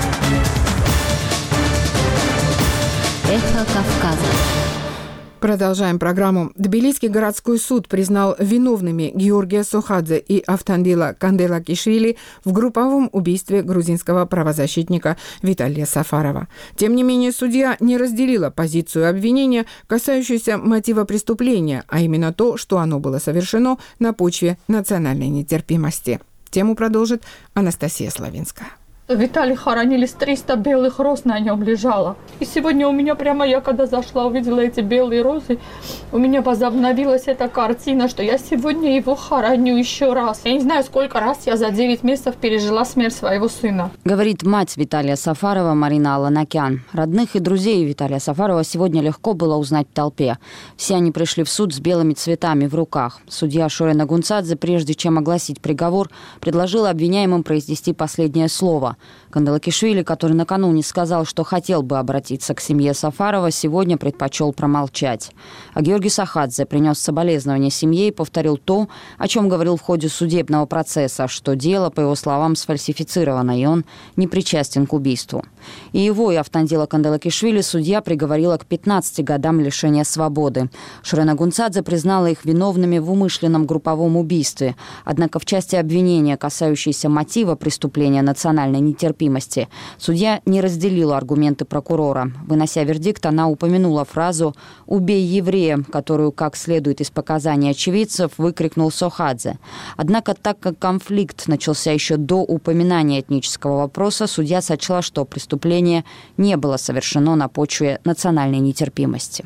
Speaker 12: Эхо Кавказа.
Speaker 1: Продолжаем программу. Тбилисский городской суд признал виновными Георгия Сохадзе и Автандила Канделакишвили в групповом убийстве грузинского правозащитника Виталия Сафарова. Тем не менее, судья не разделила позицию обвинения, касающуюся мотива преступления, а именно то, что оно было совершено на почве национальной нетерпимости. Тему продолжит Анастасия Славинская.
Speaker 20: Виталий хоронили, с триста белых роз на нем лежало. И сегодня у меня прямо, я когда зашла, увидела эти белые розы, у меня возобновилась эта картина, что я сегодня его хороню еще раз. Я не знаю, сколько раз я за девять месяцев пережила смерть своего сына.
Speaker 21: Говорит мать Виталия Сафарова Марина Аланакян. Родных и друзей Виталия Сафарова сегодня легко было узнать в толпе. Все они пришли в суд с белыми цветами в руках. Судья Шуре Нагунцадзе, прежде чем огласить приговор, предложила обвиняемым произнести последнее слово. Канделакишвили, который накануне сказал, что хотел бы обратиться к семье Сафарова, сегодня предпочел промолчать. А Георгий Сахадзе принес соболезнования семье и повторил то, о чем говорил в ходе судебного процесса, что дело, по его словам, сфальсифицировано, и он не причастен к убийству. И его, и Автандила Канделакишвили судья приговорила к пятнадцати годам лишения свободы. Шуре Нагунцадзе признала их виновными в умышленном групповом убийстве. Однако в части обвинения, касающейся мотива преступления национальной нетерпимости, судья не разделила аргументы прокурора. Вынося вердикт, она упомянула фразу «убей еврея», которую, как следует из показаний очевидцев, выкрикнул Сохадзе. Однако, так как конфликт начался еще до упоминания этнического вопроса, судья сочла, что преступление не было совершено на почве национальной нетерпимости.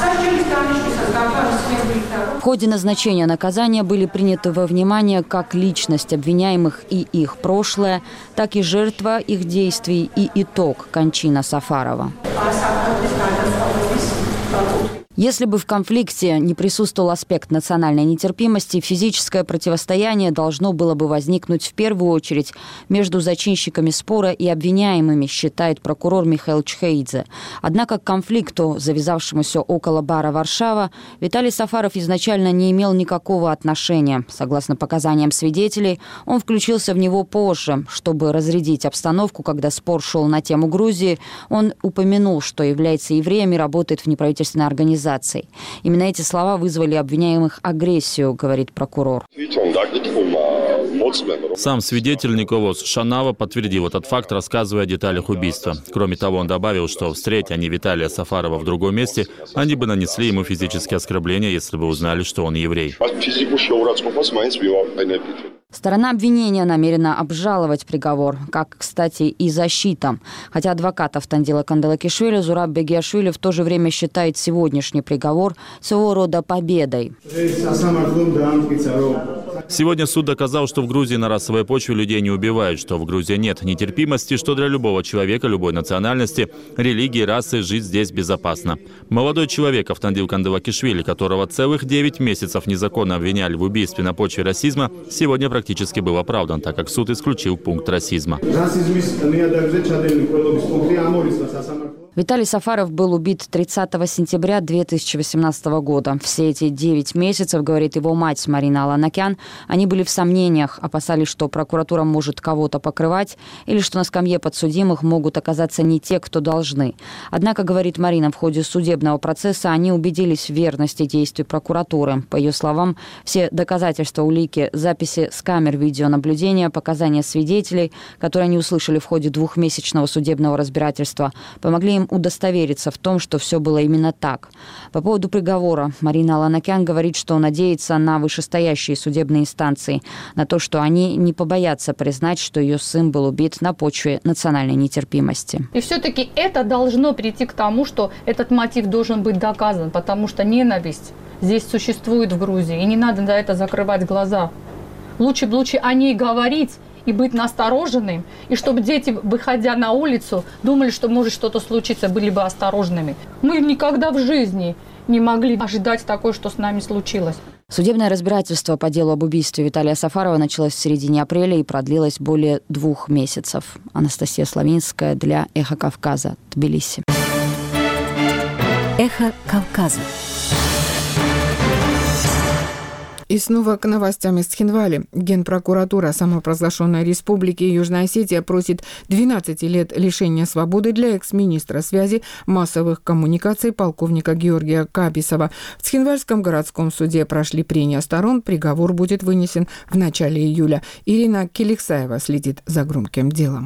Speaker 21: В ходе назначения наказания были приняты во внимание как личность обвиняемых и их прошлое, так и жертва их действий и итог – кончина Сафарова. Если бы в конфликте не присутствовал аспект национальной нетерпимости, физическое противостояние должно было бы возникнуть в первую очередь между зачинщиками спора и обвиняемыми, считает прокурор Михаил Чхеидзе. Однако к конфликту, завязавшемуся около бара «Варшава», Виталий Сафаров изначально не имел никакого отношения. Согласно показаниям свидетелей, он включился в него позже. Чтобы разрядить обстановку, когда спор шел на тему Грузии, он упомянул, что является евреем и работает в неправительственной организации. Именно эти слова вызвали обвиняемых агрессию, говорит прокурор.
Speaker 9: Сам свидетель Николос Шанава подтвердил этот факт, рассказывая о деталях убийства. Кроме того, он добавил, что, встретя они Виталия Сафарова в другом месте, они бы нанесли ему физические оскорбления, если бы узнали, что он еврей.
Speaker 21: Сторона обвинения намерена обжаловать приговор, как, кстати, и защита. Хотя адвокат Автандила Канделакишвили Зураб Бегиашвили в то же время считает сегодняшний приговор своего рода победой.
Speaker 9: Сегодня суд доказал, что в Грузии на расовой почве людей не убивают, что в Грузии нет нетерпимости, что для любого человека, любой национальности, религии, расы жить здесь безопасно. Молодой человек Автандил Канделакишвили, которого целых девять месяцев незаконно обвиняли в убийстве на почве расизма, сегодня практически был оправдан, так как суд исключил пункт расизма.
Speaker 21: Виталий Сафаров был убит тридцатого сентября две тысячи восемнадцатого года. Все эти девять месяцев, говорит его мать Марина Аланакян, они были в сомнениях, опасались, что прокуратура может кого-то покрывать или что на скамье подсудимых могут оказаться не те, кто должны. Однако, говорит Марина, в ходе судебного процесса они убедились в верности действий прокуратуры. По ее словам, все доказательства, улики, записи с камер видеонаблюдения, показания свидетелей, которые они услышали в ходе двухмесячного судебного разбирательства, помогли им удостовериться в том, что все было именно так. По поводу приговора Марина Аланакян говорит, что надеется на вышестоящие судебные инстанции, на то, что они не побоятся признать, что ее сын был убит на почве национальной нетерпимости.
Speaker 20: И все-таки это должно прийти к тому, что этот мотив должен быть доказан, потому что ненависть здесь существует в Грузии, и не надо на это закрывать глаза. Лучше, лучше о ней говорить и быть настороженным, и чтобы дети, выходя на улицу, думали, что может что-то случиться, были бы осторожными. Мы никогда в жизни не могли ожидать такое, что с нами случилось.
Speaker 21: Судебное разбирательство по делу об убийстве Виталия Сафарова началось в середине апреля и продлилось более двух месяцев. Анастасия Славинская для «Эхо Кавказа», Тбилиси.
Speaker 12: «Эхо Кавказа».
Speaker 1: И снова к новостям из Цхинвали. Генпрокуратура самопровозглашенной республики Южная Осетия просит двенадцать лет лишения свободы для экс-министра связи массовых коммуникаций полковника Георгия Кабисова. В Цхинвальском городском суде прошли прения сторон. Приговор будет вынесен в начале июля. Ирина Келиксаева следит за громким делом.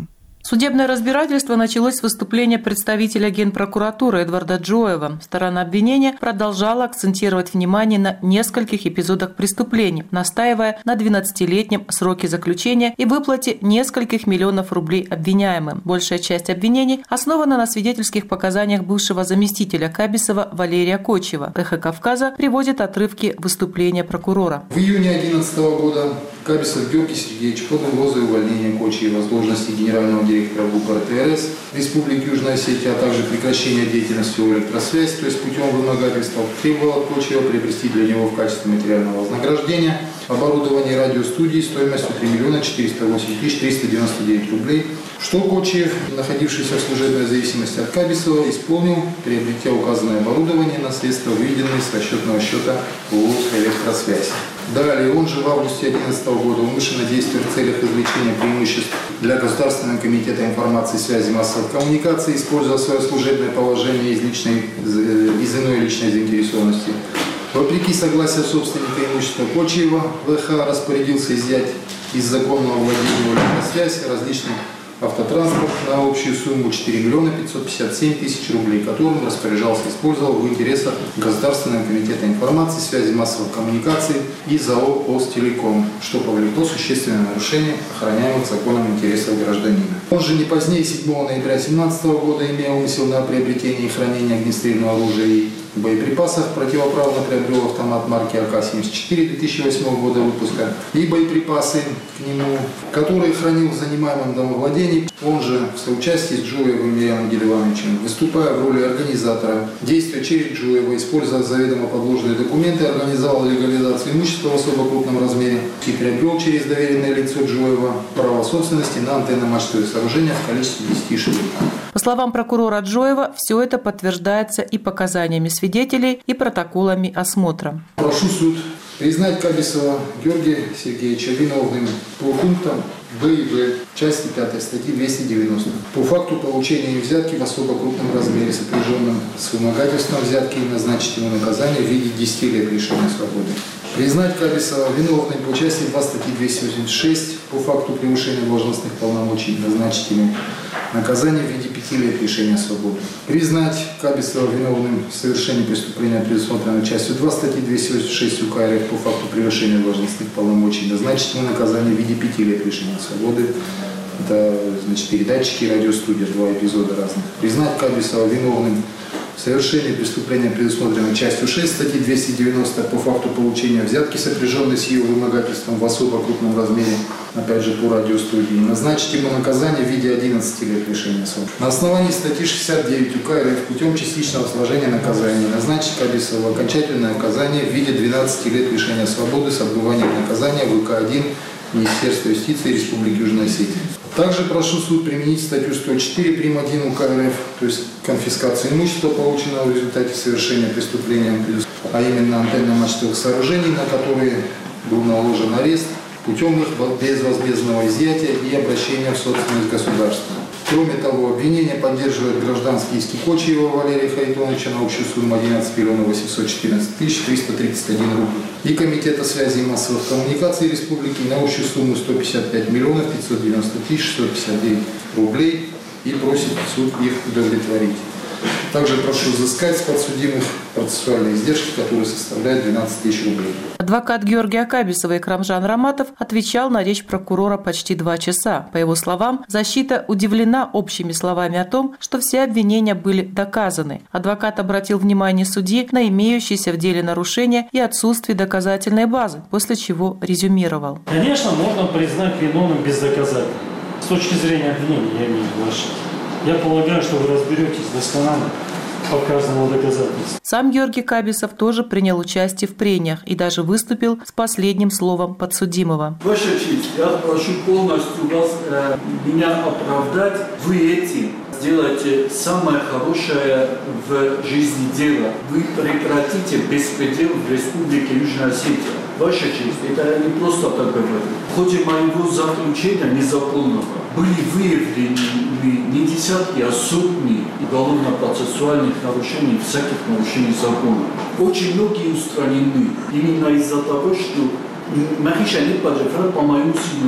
Speaker 3: Судебное разбирательство началось с выступления представителя Генпрокуратуры Эдварда Джоева. Сторона обвинения продолжала акцентировать внимание на нескольких эпизодах преступлений, настаивая на двенадцатилетнем сроке заключения и выплате нескольких миллионов рублей обвиняемым. Большая часть обвинений основана на свидетельских показаниях бывшего заместителя Кабисова Валерия Кочева. «Эхо Кавказа» приводит отрывки выступления прокурора.
Speaker 22: В июне две тысячи одиннадцатого года Кабисов Георгий Сергеевич подал возле увольнения Кочева с должности генерального директора ГУП РТРС Республики Южная Осетия, а также прекращения деятельности в электросвязь, то есть путем вымогательства, требовал от Кочева приобрести для него в качестве материального вознаграждения оборудование радиостудии стоимостью три миллиона четыреста восемь тысяч триста девяносто девять рублей, что Кочев, находившийся в служебной зависимости от Кабисова, исполнил, приобретя указанное оборудование на средства, выведенные с расчетного счета ООО «Электросвязь». Далее, он же в августе две тысячи одиннадцатого года умышленно действуя в целях извлечения преимуществ для Государственного комитета информации, связи и массовых коммуникаций, используя свое служебное положение из, личной, из иной личной заинтересованности. Вопреки согласию собственника имущества Кочева, ВХ распорядился изъять из законного владения электросвязи различных автотранспорт на общую сумму четыре миллиона пятьсот пятьдесят семь тысяч рублей, которым распоряжался и использовал в интересах Государственного комитета информации, связи и массовых коммуникаций и ЗАО «Остелеком», что повлекло существенное нарушение охраняемых законом интересов гражданина. Он же не позднее седьмого ноября две тысячи семнадцатого года, имея умысел на приобретение и хранение огнестрельного оружия и боеприпасов, противоправно приобрел автомат марки А К семьдесят четыре две тысячи восьмого года выпуска и боеприпасы к нему, которые хранил в занимаемом домовладении. Он же в соучастии с Джуевым Мирианом Гелевановичем, выступая в роли организатора, действуя через Джуева, используя заведомо подложные документы, организовал легализацию имущества в особо крупном размере и приобрел через доверенное лицо Джуева право собственности на антенно-мачтовые сооружения в количестве десяти штук.
Speaker 3: По словам прокурора Джоева, все это подтверждается и показаниями свидетелей, и протоколами осмотра.
Speaker 22: Прошу суд признать Кабисова Георгия Сергеевича виновным по пунктам Б и В части пятой статьи двести девяносто по факту получения взятки в особо крупном размере, сопряженном с вымогательством взятки, и назначить ему наказание в виде десяти лет лишения свободы. Признать Кабисова виновным по части два статьи двести восемьдесят шесть по факту превышения должностных полномочий, назначить ему наказание в виде пяти лет лишения свободы. Признать Кабисова виновным в совершении преступления, предусмотренного частью два статьи двести восемьдесят шесть УК РФ по факту превышения должностных полномочий, назначить ему наказание в виде пяти лет лишения свободы. Это, значит, передатчики и радиостудия, два эпизода разных. Признать Кабисова виновным в совершении преступления, предусмотренного частью шесть статьи двести девяносто по факту получения взятки, сопряженной с ее вымогательством в особо крупном размере, опять же по радиостудии, назначить ему наказание в виде одиннадцати лет лишения свободы. На основании статьи шестьдесят девять УК РФ путем частичного сложения наказания назначить Кабисову окончательное наказание в виде двенадцати лет лишения свободы с отбыванием наказания в УК один Министерства юстиции Республики Южная Осетия. Также прошу суд применить статью сто четыре прим. один УК РФ, то есть конфискацию имущества, полученного в результате совершения преступления, а именно антенно-мачтовых сооружений, на которые был наложен арест, путем их безвозмездного изъятия и обращения в собственность государства. Кроме того, обвинение поддерживает гражданские иски Кочева Валерия Харитоновича на общую сумму одиннадцать миллионов восемьсот четырнадцать тысяч триста тридцать один рубль и Комитета связи и массовых коммуникаций Республики на общую сумму сто пятьдесят пять миллионов пятьсот девяносто тысяч шестьсот пятьдесят девять рублей и просит суд их удовлетворить. Также прошу взыскать с подсудимых процессуальные издержки, которые составляют двенадцать тысяч рублей.
Speaker 3: Адвокат Георгия Кабисова Икрамжан Раматов отвечал на речь прокурора почти два часа. По его словам, защита удивлена общими словами о том, что все обвинения были доказаны. Адвокат обратил внимание судьи на имеющиеся в деле нарушения и отсутствие доказательной базы, после чего резюмировал.
Speaker 4: Конечно, можно признать виновным без доказательств. С точки зрения обвинения я имею в виду. Я полагаю, что вы разберетесь досконально показанного доказательства.
Speaker 3: Сам Георгий Кабисов тоже принял участие в прениях и даже выступил с последним словом подсудимого.
Speaker 5: Ваша честь, я прошу полностью вас э, меня оправдать. Вы этим сделаете самое хорошее в жизни дело. Вы прекратите беспредел в Республике Южная Осетия. Ваша честь, это я не просто так говорю. В ходе моего заключения незаконного были выявлены не десятки, а сотни уголовно-процессуальных нарушений, всяких нарушений закона. Очень многие устранены именно из-за того, что Мариша не поджигала по моему сигналу.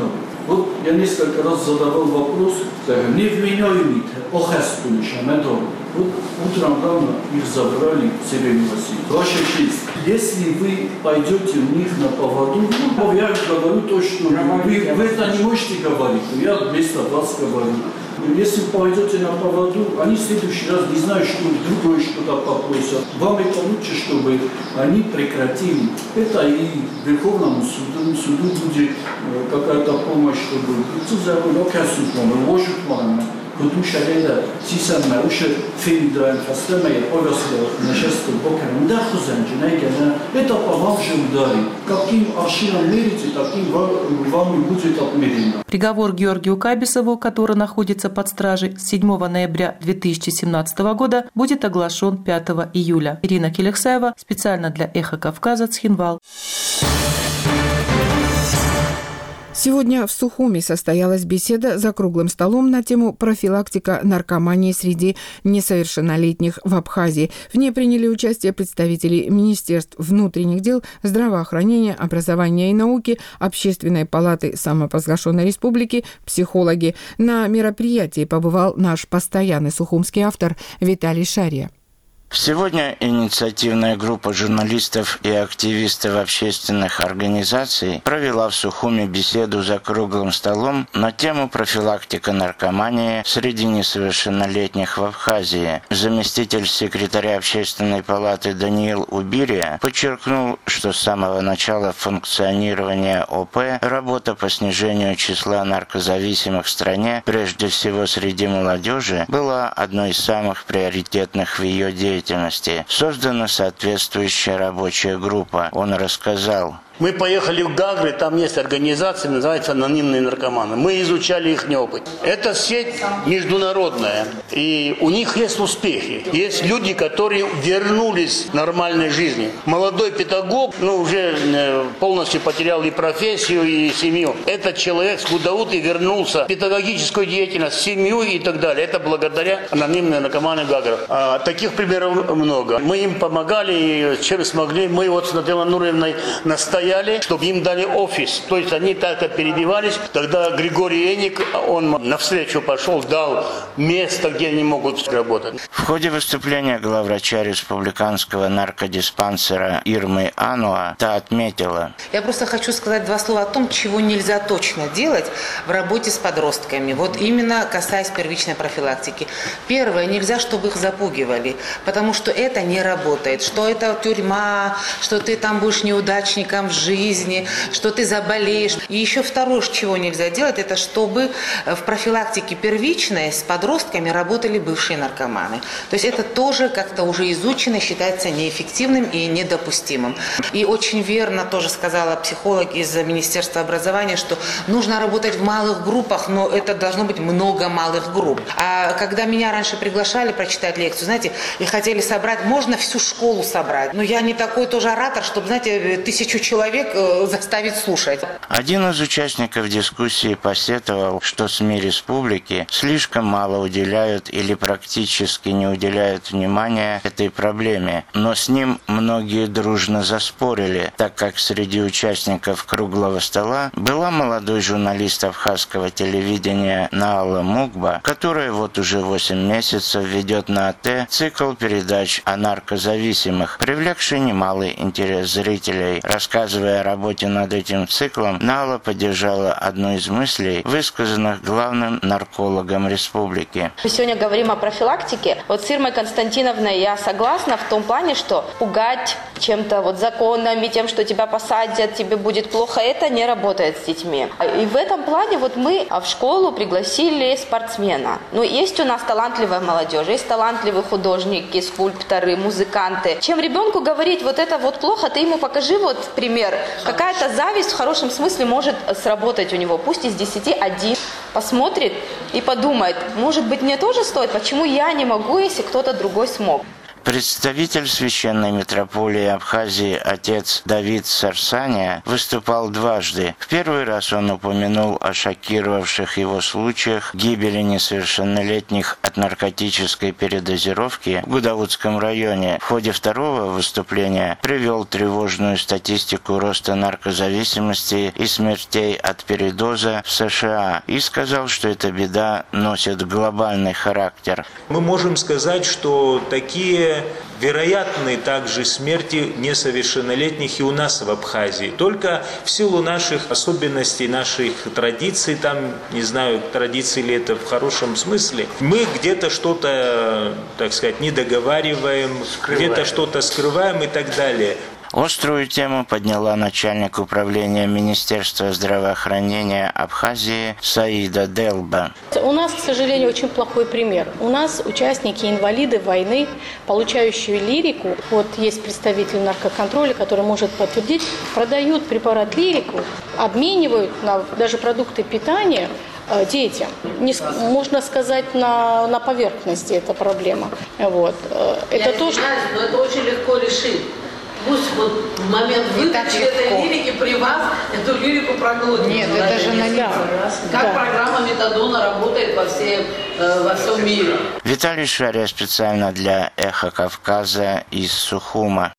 Speaker 5: Вот я несколько раз задавал вопрос, невменяемый, охестующий, медом. Вот утром рано их забрали в Северную Россию. Ваша честь, если вы пойдете у них на поводу, ну, я говорю то, что вы, вы это не можете говорить, я вместо вас говорю. Если вы пойдете на поводу, они в следующий раз не знают, что другое что-то попросят. Вам это лучше, чтобы они прекратили. Это и Верховному суду, суду будет какая-то помощь, чтобы Кудушаледа, сисамма, уж фейдраем, фастамая, овесла, начальство боком, да хузанджинайгана, это по вам же ударит. Каким аршином мерите, таким вам и будет отмерено.
Speaker 3: Приговор Георгию Кабисову, который находится под стражей с седьмого ноября две тысячи семнадцатого года, будет оглашен пятого июля. Ирина Келексаева, специально для «Эхо Кавказа», Цхинвал.
Speaker 1: Сегодня в Сухуми состоялась беседа за круглым столом на тему профилактика наркомании среди несовершеннолетних в Абхазии. В ней приняли участие представители Министерств внутренних дел, здравоохранения, образования и науки, Общественной палаты самопровозглашенной республики, психологи. На мероприятии побывал наш постоянный сухумский автор Виталий Шария.
Speaker 6: Сегодня инициативная группа журналистов и активистов общественных организаций провела в Сухуми беседу за круглым столом на тему профилактика наркомании среди несовершеннолетних в Абхазии. Заместитель секретаря Общественной палаты Даниил Убирия подчеркнул, что с самого начала функционирования ОП работа по снижению числа наркозависимых в стране, прежде всего среди молодежи, была одной из самых приоритетных в ее деятельности. Создана соответствующая рабочая группа. Он рассказал.
Speaker 8: Мы поехали в Гагры, там есть организация, называется «Анонимные наркоманы». Мы изучали их опыт. Это сеть международная, и у них есть успехи. Есть люди, которые вернулись к нормальной жизни. Молодой педагог, ну, уже полностью потерял и профессию, и семью. Этот человек с Гудауты вернулся в педагогическую деятельность, семью и так далее. Это благодаря анонимным наркоманам Гагры. А таких примеров много. Мы им помогали, чем смогли. Мы вот с Наделой Нуриевной настояли, чтобы им дали офис. То есть они так перебивались. Тогда Григорий Эник, он навстречу пошел, дал место, где они могут работать.
Speaker 6: В ходе выступления главврача республиканского наркодиспансера Ирмы Ануа та отметила.
Speaker 23: Я просто хочу сказать два слова о том, чего нельзя точно делать в работе с подростками. Вот именно касаясь первичной профилактики. Первое, нельзя, чтобы их запугивали, потому что это не работает. Что это тюрьма, что ты там будешь неудачником в жизни, что ты заболеешь. И еще второе, чего нельзя делать, это чтобы в профилактике первичной с подростками работали бывшие наркоманы. То есть это тоже как-то уже изучено, считается неэффективным и недопустимым. И очень верно тоже сказала психолог из Министерства образования, что нужно работать в малых группах, но это должно быть много малых групп. А когда меня раньше приглашали прочитать лекцию, знаете, и хотели собрать, можно всю школу собрать. Но я не такой тоже оратор, чтобы, знаете, тысячу человек заставить слушать.
Speaker 6: Один из участников дискуссии посетовал, что СМИ республики слишком мало уделяют или практически не уделяют внимания этой проблеме. Но с ним многие дружно заспорили, так как среди участников круглого стола была молодой журналист абхазского телевидения Наала Мукба, которая вот уже восемь месяцев ведет на АТ цикл передач о наркозависимых, привлекший немалый интерес зрителей. Рассказывая о работе над этим циклом, Наала поддержала одну из мыслей, высказанных главным наркологом республики.
Speaker 24: Мы сегодня говорим о профилактике. Вот с Ирмой Константиновной я согласна в том плане, что пугать чем-то вот законами, тем, что тебя посадят, тебе будет плохо, это не работает с детьми. И в этом плане вот мы в школу пригласили спортсмена. Ну, есть у нас талантливая молодежь, есть талантливые художники, скульпторы, музыканты. Чем ребенку говорить, вот это вот плохо, ты ему покажи вот пример. Какая-то зависть в хорошем смысле может сработать у него. Пусть из десяти один посмотрит и подумает, может быть, мне тоже стоит, почему я не могу, если кто-то другой смог.
Speaker 6: Представитель священной митрополии Абхазии отец Давид Сарсаня выступал дважды. В первый раз он упомянул о шокировавших его случаях гибели несовершеннолетних от наркотической передозировки в Гудаутском районе. В ходе второго выступления привел тревожную статистику роста наркозависимости и смертей от передоза в США и сказал, что эта беда носит глобальный характер.
Speaker 2: Мы можем сказать, что такие вероятны также смерти несовершеннолетних и у нас в Абхазии. Только в силу наших особенностей, наших традиций, там, не знаю, традиции ли это в хорошем смысле, мы где-то что-то, так сказать, не договариваем, где-то что-то скрываем и так далее.
Speaker 6: Острую тему подняла начальник управления Министерства здравоохранения Абхазии Саида Делба.
Speaker 10: У нас, к сожалению, очень плохой пример. У нас участники, инвалиды войны, получающие лирику, вот есть представитель наркоконтроля, который может подтвердить, продают препарат лирику, обменивают на даже продукты питания детям. Не, можно сказать, на, на поверхности эта проблема. Вот. Это
Speaker 11: Я
Speaker 10: то, что...
Speaker 11: но это очень легко решить. Пусть вот в момент выдачи этой лирики при вас эту лирику проглотит.
Speaker 10: Нет, это же на них.
Speaker 11: Как
Speaker 10: да.
Speaker 11: программа метадона работает во, все, э, во всем мире.
Speaker 6: Виталий Шария специально для «Эхо Кавказа» из Сухума.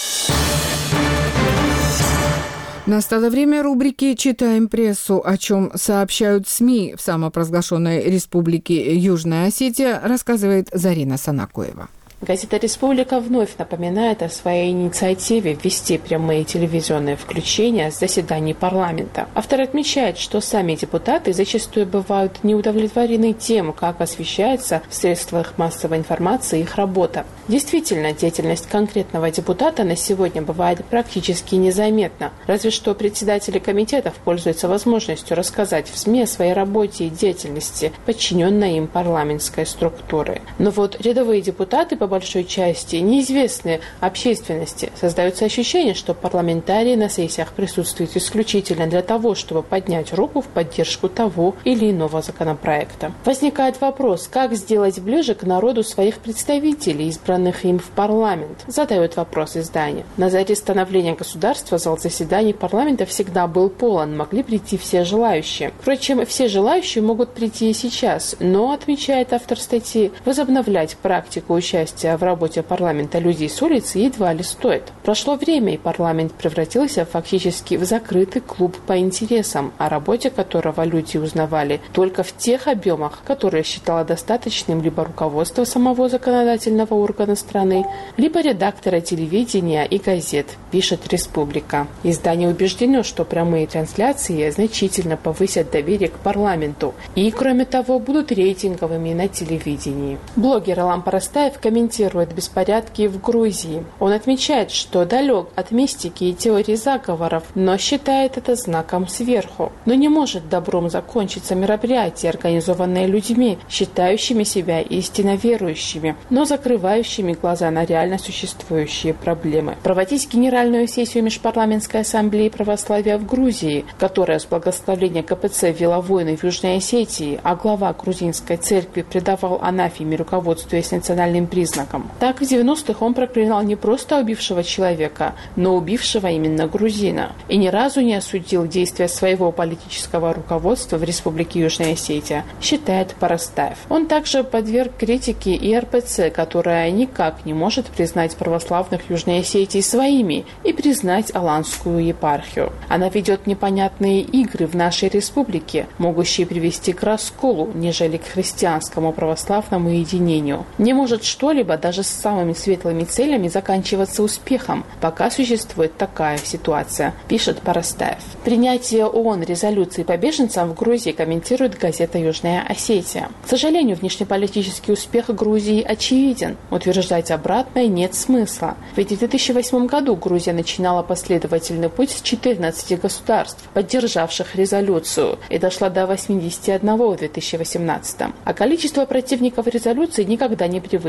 Speaker 1: Настало время рубрики «Читаем прессу», о чем сообщают СМИ в самопровозглашенной республике Южная Осетия, рассказывает Зарина Санакоева.
Speaker 13: Газета «Республика» вновь напоминает о своей инициативе ввести прямые телевизионные включения с заседаний парламента. Автор отмечает, что сами депутаты зачастую бывают неудовлетворены тем, как освещается в средствах массовой информации их работа. Действительно, деятельность конкретного депутата на сегодня бывает практически незаметна. Разве что председатели комитетов пользуются возможностью рассказать в СМИ о своей работе и деятельности, подчиненной им парламентской структуры. Но вот рядовые депутаты по большой части неизвестны общественности. Создается ощущение, что парламентарии на сессиях присутствуют исключительно для того, чтобы поднять руку в поддержку того или иного законопроекта. Возникает вопрос, как сделать ближе к народу своих представителей, избранных им в парламент, задает вопрос издание. На заре становления государства зал заседаний парламента всегда был полон, могли прийти все желающие. Впрочем, все желающие могут прийти и сейчас, но, отмечает автор статьи, возобновлять практику участия в работе парламента людей с улицы едва ли стоит. Прошло время, и парламент превратился фактически в закрытый клуб по интересам, о работе которого люди узнавали только в тех объемах, которые считало достаточным либо руководство самого законодательного органа страны, либо редактора телевидения и газет, пишет «Республика». Издание убеждено, что прямые трансляции значительно повысят доверие к парламенту и, кроме того, будут рейтинговыми на телевидении. Блогер Алан Парастаев комментирует беспорядки в Грузии. Он отмечает, что далек от мистики и теории заговоров, но считает это знаком сверху. Но не может добром закончиться мероприятие, организованное людьми, считающими себя истинно верующими, но закрывающими глаза на реально существующие проблемы. Проводить генеральную сессию Межпарламентской ассамблеи православия в Грузии, которая с благословения ка пэ цэ вела войны в Южной Осетии, а глава грузинской церкви предавал анафеме, руководствуясь национальным признаком. Так, в девяностых он проклинал не просто убившего человека, но убившего именно грузина. И ни разу не осудил действия своего политического руководства в Республике Южная Осетия, считает Парастаев. Он также подверг критике и эр пэ цэ, которая никак не может признать православных Южной Осетии своими и признать Аланскую епархию. Она ведет непонятные игры в нашей республике, могущие привести к расколу, нежели к христианскому православному единению. Не может что-либо даже с самыми светлыми целями заканчиваться успехом, пока существует такая ситуация, пишет Парастаев. Принятие ООН резолюции по беженцам в Грузии комментирует газета «Южная Осетия». К сожалению, внешнеполитический успех Грузии очевиден. Утверждать обратное нет смысла. Ведь в две тысячи восьмом году Грузия начинала последовательный путь с четырнадцати государств, поддержавших резолюцию, и дошла до восьмидесяти одного в две тысячи восемнадцатом. А количество противников резолюции никогда не превысило двадцати.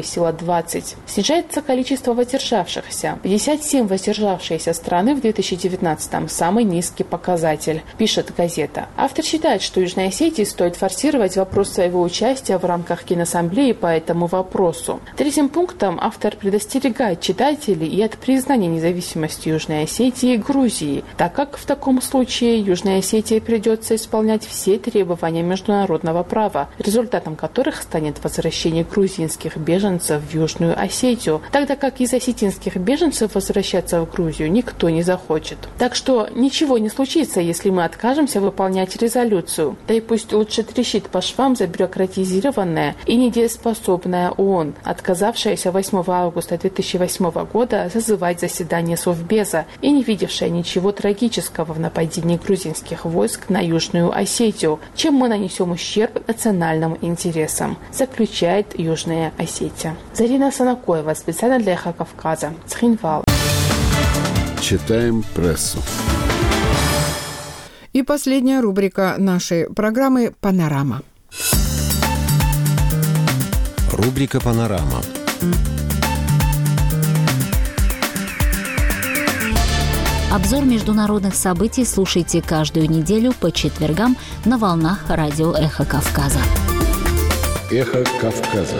Speaker 13: двадцать. Снижается количество воздержавшихся. пятьдесят семь воздержавшиеся страны в две тысячи девятнадцатом – самый низкий показатель, пишет газета. Автор считает, что Южной Осетии стоит форсировать вопрос своего участия в рамках Генассамблеи по этому вопросу. Третьим пунктом автор предостерегает читателей и от признания независимости Южной Осетии и Грузии, так как в таком случае Южной Осетии придется исполнять все требования международного права, результатом которых станет возвращение грузинских беженцев в Южную Осетию, тогда как из осетинских беженцев возвращаться в Грузию никто не захочет. Так что ничего не случится, если мы откажемся выполнять резолюцию. Да и пусть лучше трещит по швам забюрократизированная и недееспособная ООН, отказавшаяся восьмого августа две тысячи восьмого года созывать заседание Совбеза и не видевшая ничего трагического в нападении грузинских войск на Южную Осетию, чем мы нанесем ущерб национальным интересам, заключает Южная Осетия. Зарина Санакоева, специально для Эхо Кавказа, Цхинвал.
Speaker 18: Читаем прессу.
Speaker 1: И последняя рубрика нашей программы «Панорама».
Speaker 19: Рубрика «Панорама».
Speaker 12: Обзор международных событий слушайте каждую неделю по четвергам на волнах радио «Эхо Кавказа».
Speaker 18: «Эхо Кавказа».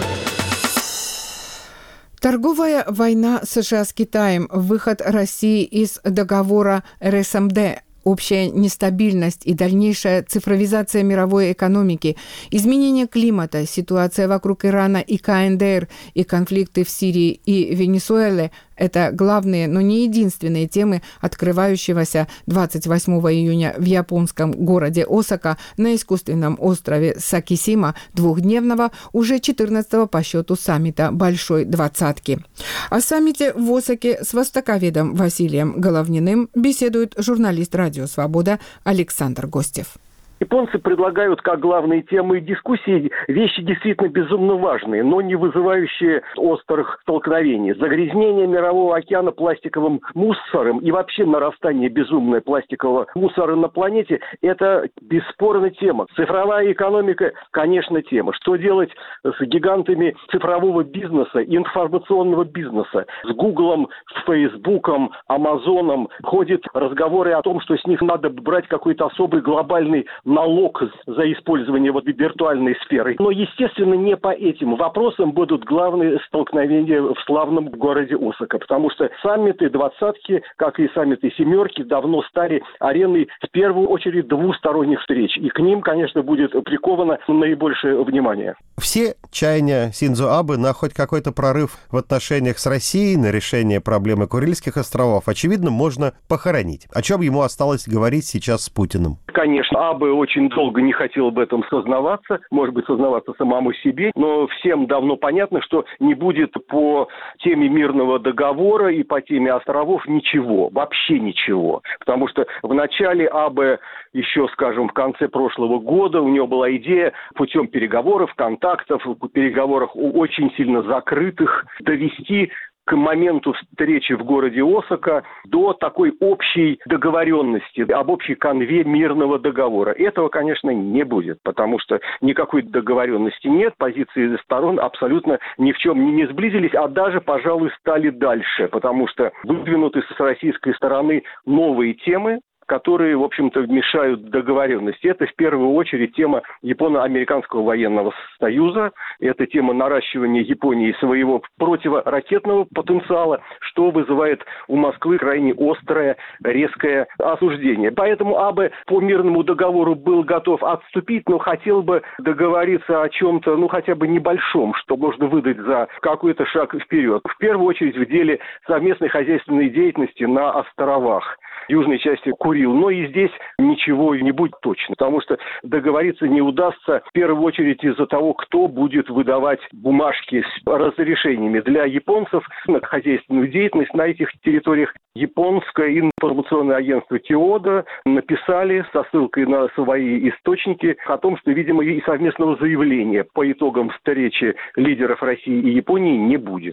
Speaker 1: Торговая война США с Китаем, выход России из договора эр эс эм дэ, общая нестабильность и дальнейшая цифровизация мировой экономики, изменение климата, ситуация вокруг Ирана и ка эн дэ эр и конфликты в Сирии и Венесуэле – это главные, но не единственные темы открывающегося двадцать восьмого июня в японском городе Осака на искусственном острове Сакисима двухдневного, уже четырнадцатого по счету саммита Большой Двадцатки. О саммите в Осаке с востоковедом Василием Головниным беседует журналист «Радио Свобода» Александр Гостев.
Speaker 14: Японцы предлагают как главные темы дискуссии вещи действительно безумно важные, но не вызывающие острых столкновений. Загрязнение мирового океана пластиковым мусором и вообще нарастание безумное пластикового мусора на планете – это бесспорно тема. Цифровая экономика, конечно, тема. Что делать с гигантами цифрового бизнеса, информационного бизнеса, с Гуглом, с Фейсбуком, Амазоном? Ходят разговоры о том, что с них надо брать какой-то особый глобальный налог за использование вот виртуальной сферы. Но, естественно, не по этим вопросам будут главные столкновения в славном городе Осака, потому что саммиты двадцатки, как и саммиты семерки, давно стали ареной в первую очередь двусторонних встреч. И к ним, конечно, будет приковано наибольшее внимание.
Speaker 15: Все чаяния Синдзо Абе на хоть какой-то прорыв в отношениях с Россией, на решение проблемы Курильских островов, очевидно, можно похоронить. О чем ему осталось говорить сейчас с Путиным?
Speaker 14: Конечно, Абе очень долго не хотел об этом сознаваться, может быть, сознаваться самому себе, но всем давно понятно, что не будет по теме мирного договора и по теме островов ничего, вообще ничего. Потому что в начале Абе, еще, скажем, в конце прошлого года, у него была идея путем переговоров, контактов, переговоров очень сильно закрытых, довести к моменту встречи в городе Осака до такой общей договоренности, об общей канве мирного договора. Этого, конечно, не будет, потому что никакой договоренности нет, позиции сторон абсолютно ни в чем не сблизились, а даже, пожалуй, стали дальше, потому что выдвинуты с российской стороны новые темы, которые, в общем-то, мешают договоренности. Это в первую очередь тема Японо-Американского военного союза, это тема наращивания Японии своего противоракетного потенциала, что вызывает у Москвы крайне острое, резкое осуждение. Поэтому Абе по мирному договору был готов отступить, но хотел бы договориться о чем-то, ну, хотя бы небольшом, что можно выдать за какой-то шаг вперед. В первую очередь в деле совместной хозяйственной деятельности на островах, южной части Курил. Но и здесь ничего не будет точно, потому что договориться не удастся в первую очередь из-за того, кто будет выдавать бумажки с разрешениями для японцев на хозяйственную деятельность на этих территориях. Японское информационное агентство Киода написали со ссылкой на свои источники о том, что, видимо, и совместного заявления по итогам встречи лидеров России и Японии не будет.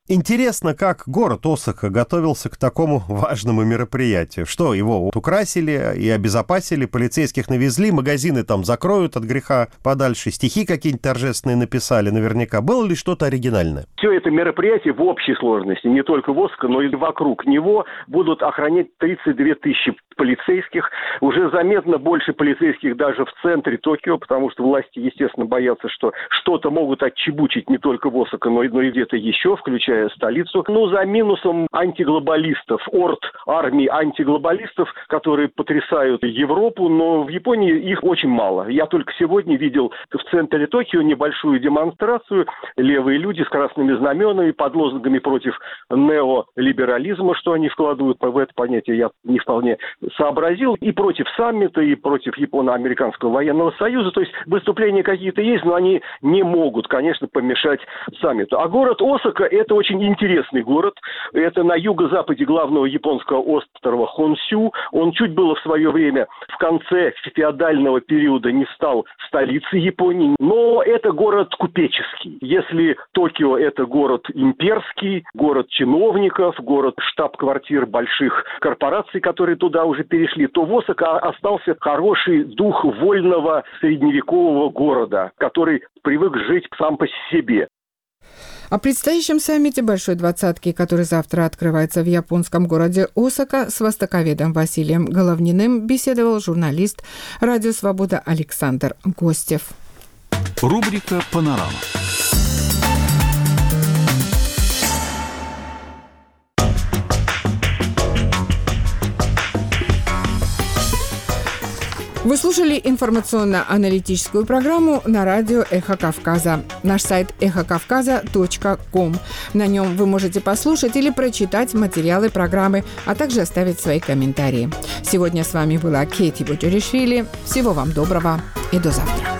Speaker 15: Интересно, как город Осака готовился к такому важному мероприятию. Что, его украсили и обезопасили, полицейских навезли, магазины там закроют от греха подальше, стихи какие-нибудь торжественные написали наверняка. Было ли что-то оригинальное?
Speaker 14: Все это мероприятие в общей сложности, не только в Осака, но и вокруг него будут охранять тридцать две тысячи полицейских. Уже заметно больше полицейских даже в центре Токио, потому что власти, естественно, боятся, что что-то могут отчебучить не только в Осака, но и, но и где-то еще, включая столицу. Ну, за минусом антиглобалистов, орд армии антиглобалистов, которые потрясают Европу, но в Японии их очень мало. Я только сегодня видел в центре Токио небольшую демонстрацию. Левые люди с красными знаменами, под лозунгами против неолиберализма, что они вкладывают в это понятие, я не вполне сообразил. И против саммита, и против Японо-Американского военного союза. То есть выступления какие-то есть, но они не могут, конечно, помешать саммиту. А город Осака – это очень интересный город. Это на юго-западе главного японского острова Хонсю. Он чуть было в свое время в конце феодального периода не стал столицей Японии. Но это город купеческий. Если Токио – это город имперский, город чиновников, город штаб-квартир больших корпораций, которые туда уже перешли, то в Осака остался хороший дух вольного средневекового города, который привык жить сам по себе.
Speaker 1: О предстоящем саммите Большой Двадцатки, который завтра открывается в японском городе Осака, с востоковедом Василием Головниным беседовал журналист «Радио Свобода» Александр Гостев.
Speaker 7: Рубрика «Панорама».
Speaker 1: Вы слушали информационно-аналитическую программу на радио «Эхо Кавказа». Наш сайт эхо кавказа точка ком. На нем вы можете послушать или прочитать материалы программы, а также оставить свои комментарии. Сегодня с вами была Кейти Бутюришвили. Всего вам доброго и до завтра.